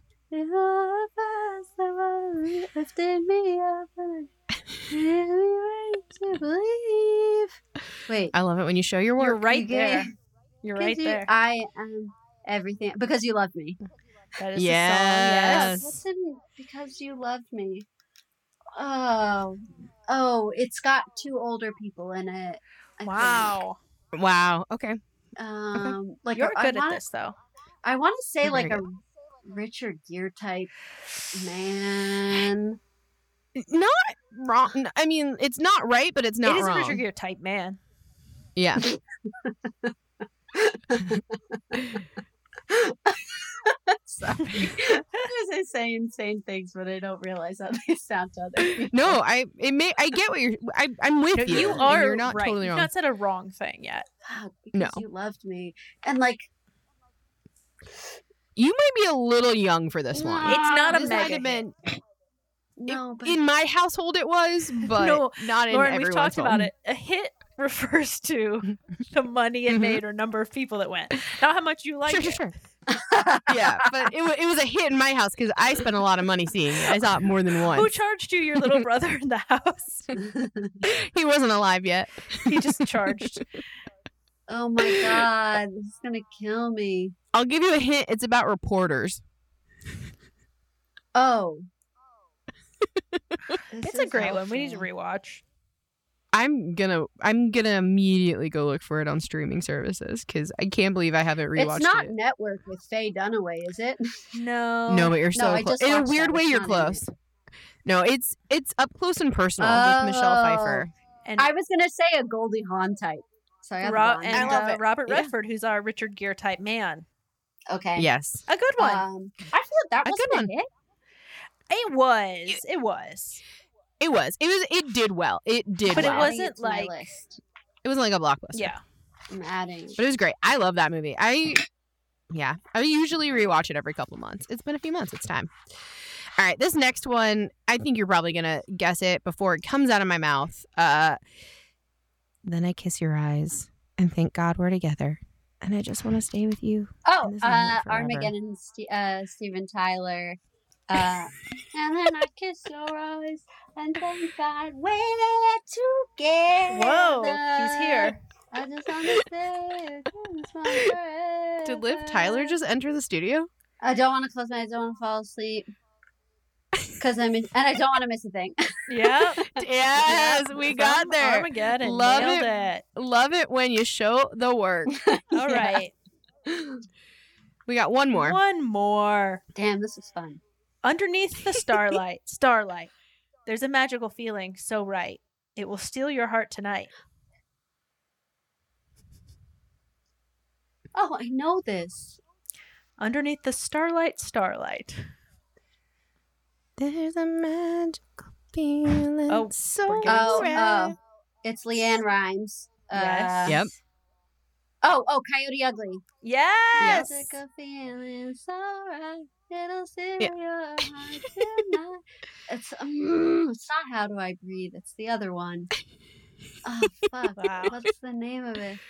G: Lifted me up and gave me right to believe. Wait,
F: I love it when you show your work.
E: You're right
G: You
E: there.
G: gave-
E: You're
G: 'cause
E: right
G: you-
E: there.
G: I am everything because you love me.
E: That is
F: Yes.
E: the song. Yes.
G: What's in because you love me? Oh, oh, it's got two older people in it. I think.
E: Wow.
F: Wow. Okay.
G: Um, like
E: You're
G: I
E: good at
G: wanna-
E: this, though.
G: I want to say
F: You're
G: like
F: very
G: a Richard Gere type man.
F: Not wrong. I mean, it's not right, but it's not
E: it is
F: wrong.
E: a Richard Gere type man.
F: Yeah.
G: Sorry, because I say insane things, but I don't realize how they sound to other people.
F: No, I it may I get what you're. I I'm with
E: No,
F: you.
E: you
F: and
E: are
F: You're not
E: right.
F: totally
E: You've
F: wrong.
E: not said a wrong thing yet.
G: Fuck, because
F: No.
G: you loved me, and like
F: You might be a little young for this one.
E: It's not a
F: this
E: mega
F: might have been
G: no, but
F: in my household. It was, but
E: No,
F: not in
E: Lauren, we've
F: everyone's
E: talked about
F: home.
E: it. A hit refers to the money it
F: Mhm.
E: made or number of people that went, not how much you like
F: Sure,
E: it.
F: sure, sure. Yeah, but it, wa- it was a hit in my house because I spent a lot of money seeing it. I saw it more than once.
E: Who charged you? Your little brother in the house.
F: He wasn't alive yet.
E: He just charged.
G: Oh my god, this is gonna kill me.
F: I'll give you a hint. It's about reporters.
G: Oh.
E: It's a great one. We need to rewatch.
F: I'm gonna I'm gonna immediately go look for it on streaming services because I can't believe I haven't rewatched
G: It's not
F: it.
G: Network with Faye Dunaway, is it?
E: No.
F: No, but you're
G: No,
F: so
G: I
F: close.
G: just
F: In a
G: watched
F: weird
G: that.
F: way,
G: It's
F: you're
G: not in it.
F: close. No, it's it's up close and personal with Michelle
G: Oh.
F: Pfeiffer.
E: And
G: I was gonna say a Goldie Hawn type. So I have
E: Ro-
G: blonde
E: and
G: hair.
F: love
E: uh,
F: it.
E: Robert
F: Yeah.
E: Redford, who's our Richard Gere type man.
G: Okay.
F: Yes.
E: A good one.
G: Um, I feel that
F: A
G: was
F: good
G: a
F: one.
G: hit.
E: it was. It was.
F: It was. It was. It did well. It did
E: But it
F: well.
E: wasn't
G: Adding it to my
E: like-
G: list.
F: It wasn't like a blockbuster.
E: Yeah.
G: I'm adding.
F: But it was great. I love that movie. I, yeah, I usually rewatch it every couple months. It's been a few months. It's time. All right, this next one, I think you're probably gonna guess it before it comes out of my mouth. Uh, then I kiss your eyes and thank God we're together, and I just want to stay with you.
G: Oh,
F: in this moment
G: uh,
F: forever.
G: Armageddon, St- uh, Steven Tyler. Uh, and then I kiss your eyes and thank God we're together.
E: Whoa, he's here.
G: I just want to stay. Did
F: Did Liv Tyler just enter the studio?
G: I don't want to close my eyes. I don't want to fall asleep. Because I'm in, and I don't want to miss a thing.
E: Yeah.
F: Yes, we got
E: From
F: there.
E: Armageddon.
F: Love
E: Nailed
F: it.
E: it.
F: Love it when you show the work.
E: All right.
F: We got one more.
E: One more.
G: Damn, this is fun.
E: Underneath the starlight, starlight, there's a magical feeling so right. It will steal your heart tonight.
G: Oh, I know this.
E: Underneath the starlight, starlight.
F: There's a magical feeling.
E: Oh,
F: so
E: we're getting
G: Oh,
F: right.
G: oh, it's Leanne Rhymes.
E: Yes.
G: Uh,
F: Yep.
G: Oh, oh, Coyote Ugly.
E: Yes.
G: Magical feeling so right. It'll steal
F: Yeah.
G: your heart tonight. It's um, it's not How Do I Breathe. It's the other one. Oh fuck!
E: Wow.
G: What's the name of it?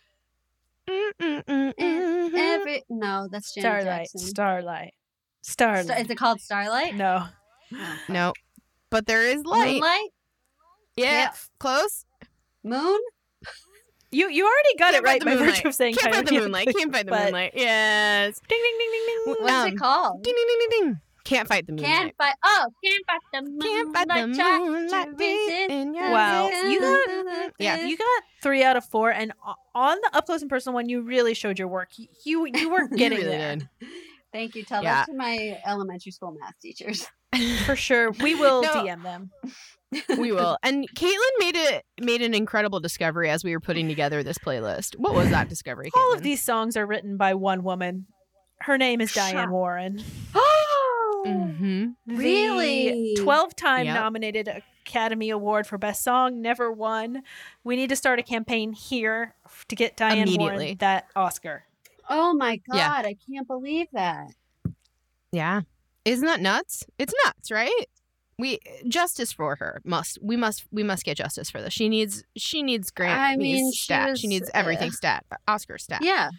F: Mm-mm-mm-mm.
G: Every no, that's Janet
E: Starlight,
G: Jackson.
E: starlight,
G: Star-
E: starlight.
G: is it called Starlight?
E: No.
F: No, but there is light.
G: Moonlight?
F: Yeah,
G: Yeah.
F: close.
G: Moon?
E: You you already got
F: Can't
E: it right
F: fight the
E: by
F: moonlight.
E: virtue of saying
F: Can't fight the
E: Coyote
F: moonlight.
E: Ugly,
F: Can't fight the
E: but-
F: moonlight. Yes.
E: Ding ding ding ding ding.
F: W-
G: What's
F: um,
G: it called?
F: Ding ding ding ding ding. Can't fight the moonlight.
G: Can't fight. Oh, can't fight the moonlight.
F: Can't fight the
G: try to
F: moonlight
G: resist
F: in your
E: Wow,
F: eyes.
E: you got
F: Yeah.
E: you got three out of four, and o- on the up close and personal one, you really showed your work. You you, you weren't
F: You
E: getting
F: really
E: there
F: did.
G: Thank you. Tell
F: Yeah.
G: that to my elementary school math teachers.
E: for sure. We will
F: No.
E: D M them.
F: We will. And Caitlin made it made an incredible discovery as we were putting together this playlist. What was that discovery?
E: All of
F: Caitlin?
E: these songs are written by one woman. Her name is Diane
G: Shut-
E: Warren.
F: Mm-hmm.
G: Really?
E: twelve-time
F: Yep.
E: nominated Academy Award for Best Song, never won. We need to start a campaign here f- to get Diane
F: Immediately.
E: Warren that Oscar.
G: Oh my god!
F: Yeah.
G: I can't believe that.
F: Yeah. Isn't that nuts? It's nuts, right? We justice for her. Must we must we must get justice for this. She needs she needs Grant
G: I mean, she
F: stat.
G: was,
F: she needs everything
G: uh,
F: stat. Oscar stat.
G: Yeah,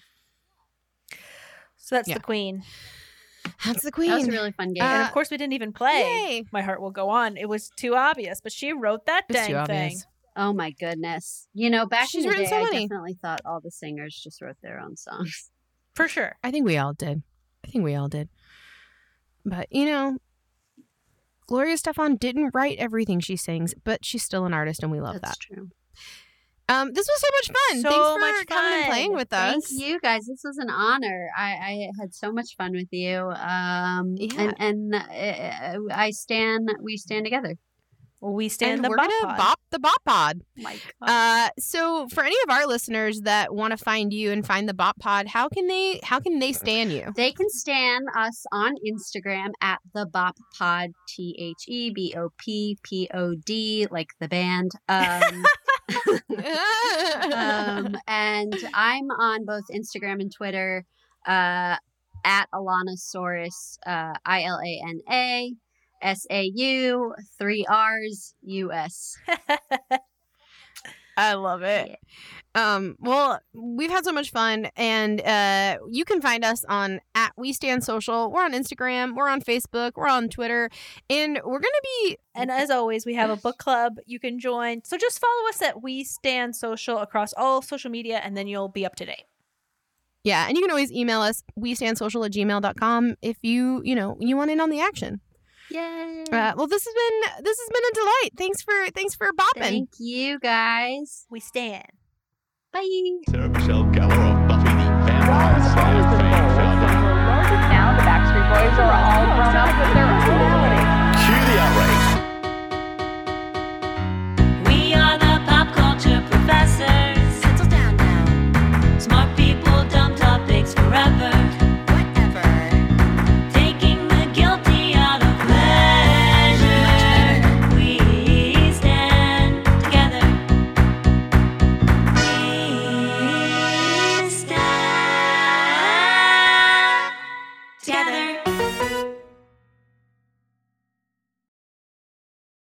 E: So that's
F: Yeah.
E: the Queen.
F: That's the queen.
G: that was a really fun game.
E: and
F: Uh,
E: of course, we didn't even play
F: Yay.
E: My Heart Will Go On. It was too obvious, but she wrote that
F: It's
E: dang
F: too
E: thing.
F: obvious.
G: oh my goodness! You know, back
F: She's
G: in the
F: written
G: day,
F: so
G: I
F: many.
G: definitely thought all the singers just wrote their own songs.
E: For sure.
F: I think we all did. I think we all did. But you know, Gloria Stefan didn't write everything she sings, but she's still an artist, and we love
G: That's
F: that.
G: true.
F: Um, this was so much fun.
E: So
F: Thanks for
E: much
F: coming and
E: fun.
F: playing with
G: Thank
F: us.
G: you guys. This was an honor. I, I had so much fun with you. Um,
F: Yeah.
G: and and uh, I stand. We stand together.
E: Well, we stand
F: And
E: the
F: we're
E: bop
F: gonna
E: pod.
F: bop the bop pod.
G: Like
F: Uh, so for any of our listeners that want to find you and find the Bop Pod, how can they how can they stan you?
G: they can stan us on Instagram at the Bop Pod, T H E B O P P O D, like the band. Um, um, and I'm on both Instagram and Twitter uh, at Alanasaurus, uh, I L A N A S A U, three R's, U S.
F: I love it.
G: Yeah.
F: Um, well, we've had so much fun, and uh, you can find us on at We Stand Social. We're on Instagram, we're on Facebook, we're on Twitter, and we're gonna be.
E: And as always, we have a book club you can join. So just follow us at We Stand Social across all social media, and then you'll be up to date.
F: Yeah, and you can always email us we stand social at gmail dot com if you you know you want in on the action.
G: Yay.
F: Uh, well, this has been this has been a delight. Thanks for thanks for bopping.
G: Thank you, guys.
E: We stand.
G: Bye.
B: Sarah Michelle Gellar of Buffy the Vampire Slayer fame.
C: Now the Backstreet Boys are all grown up with their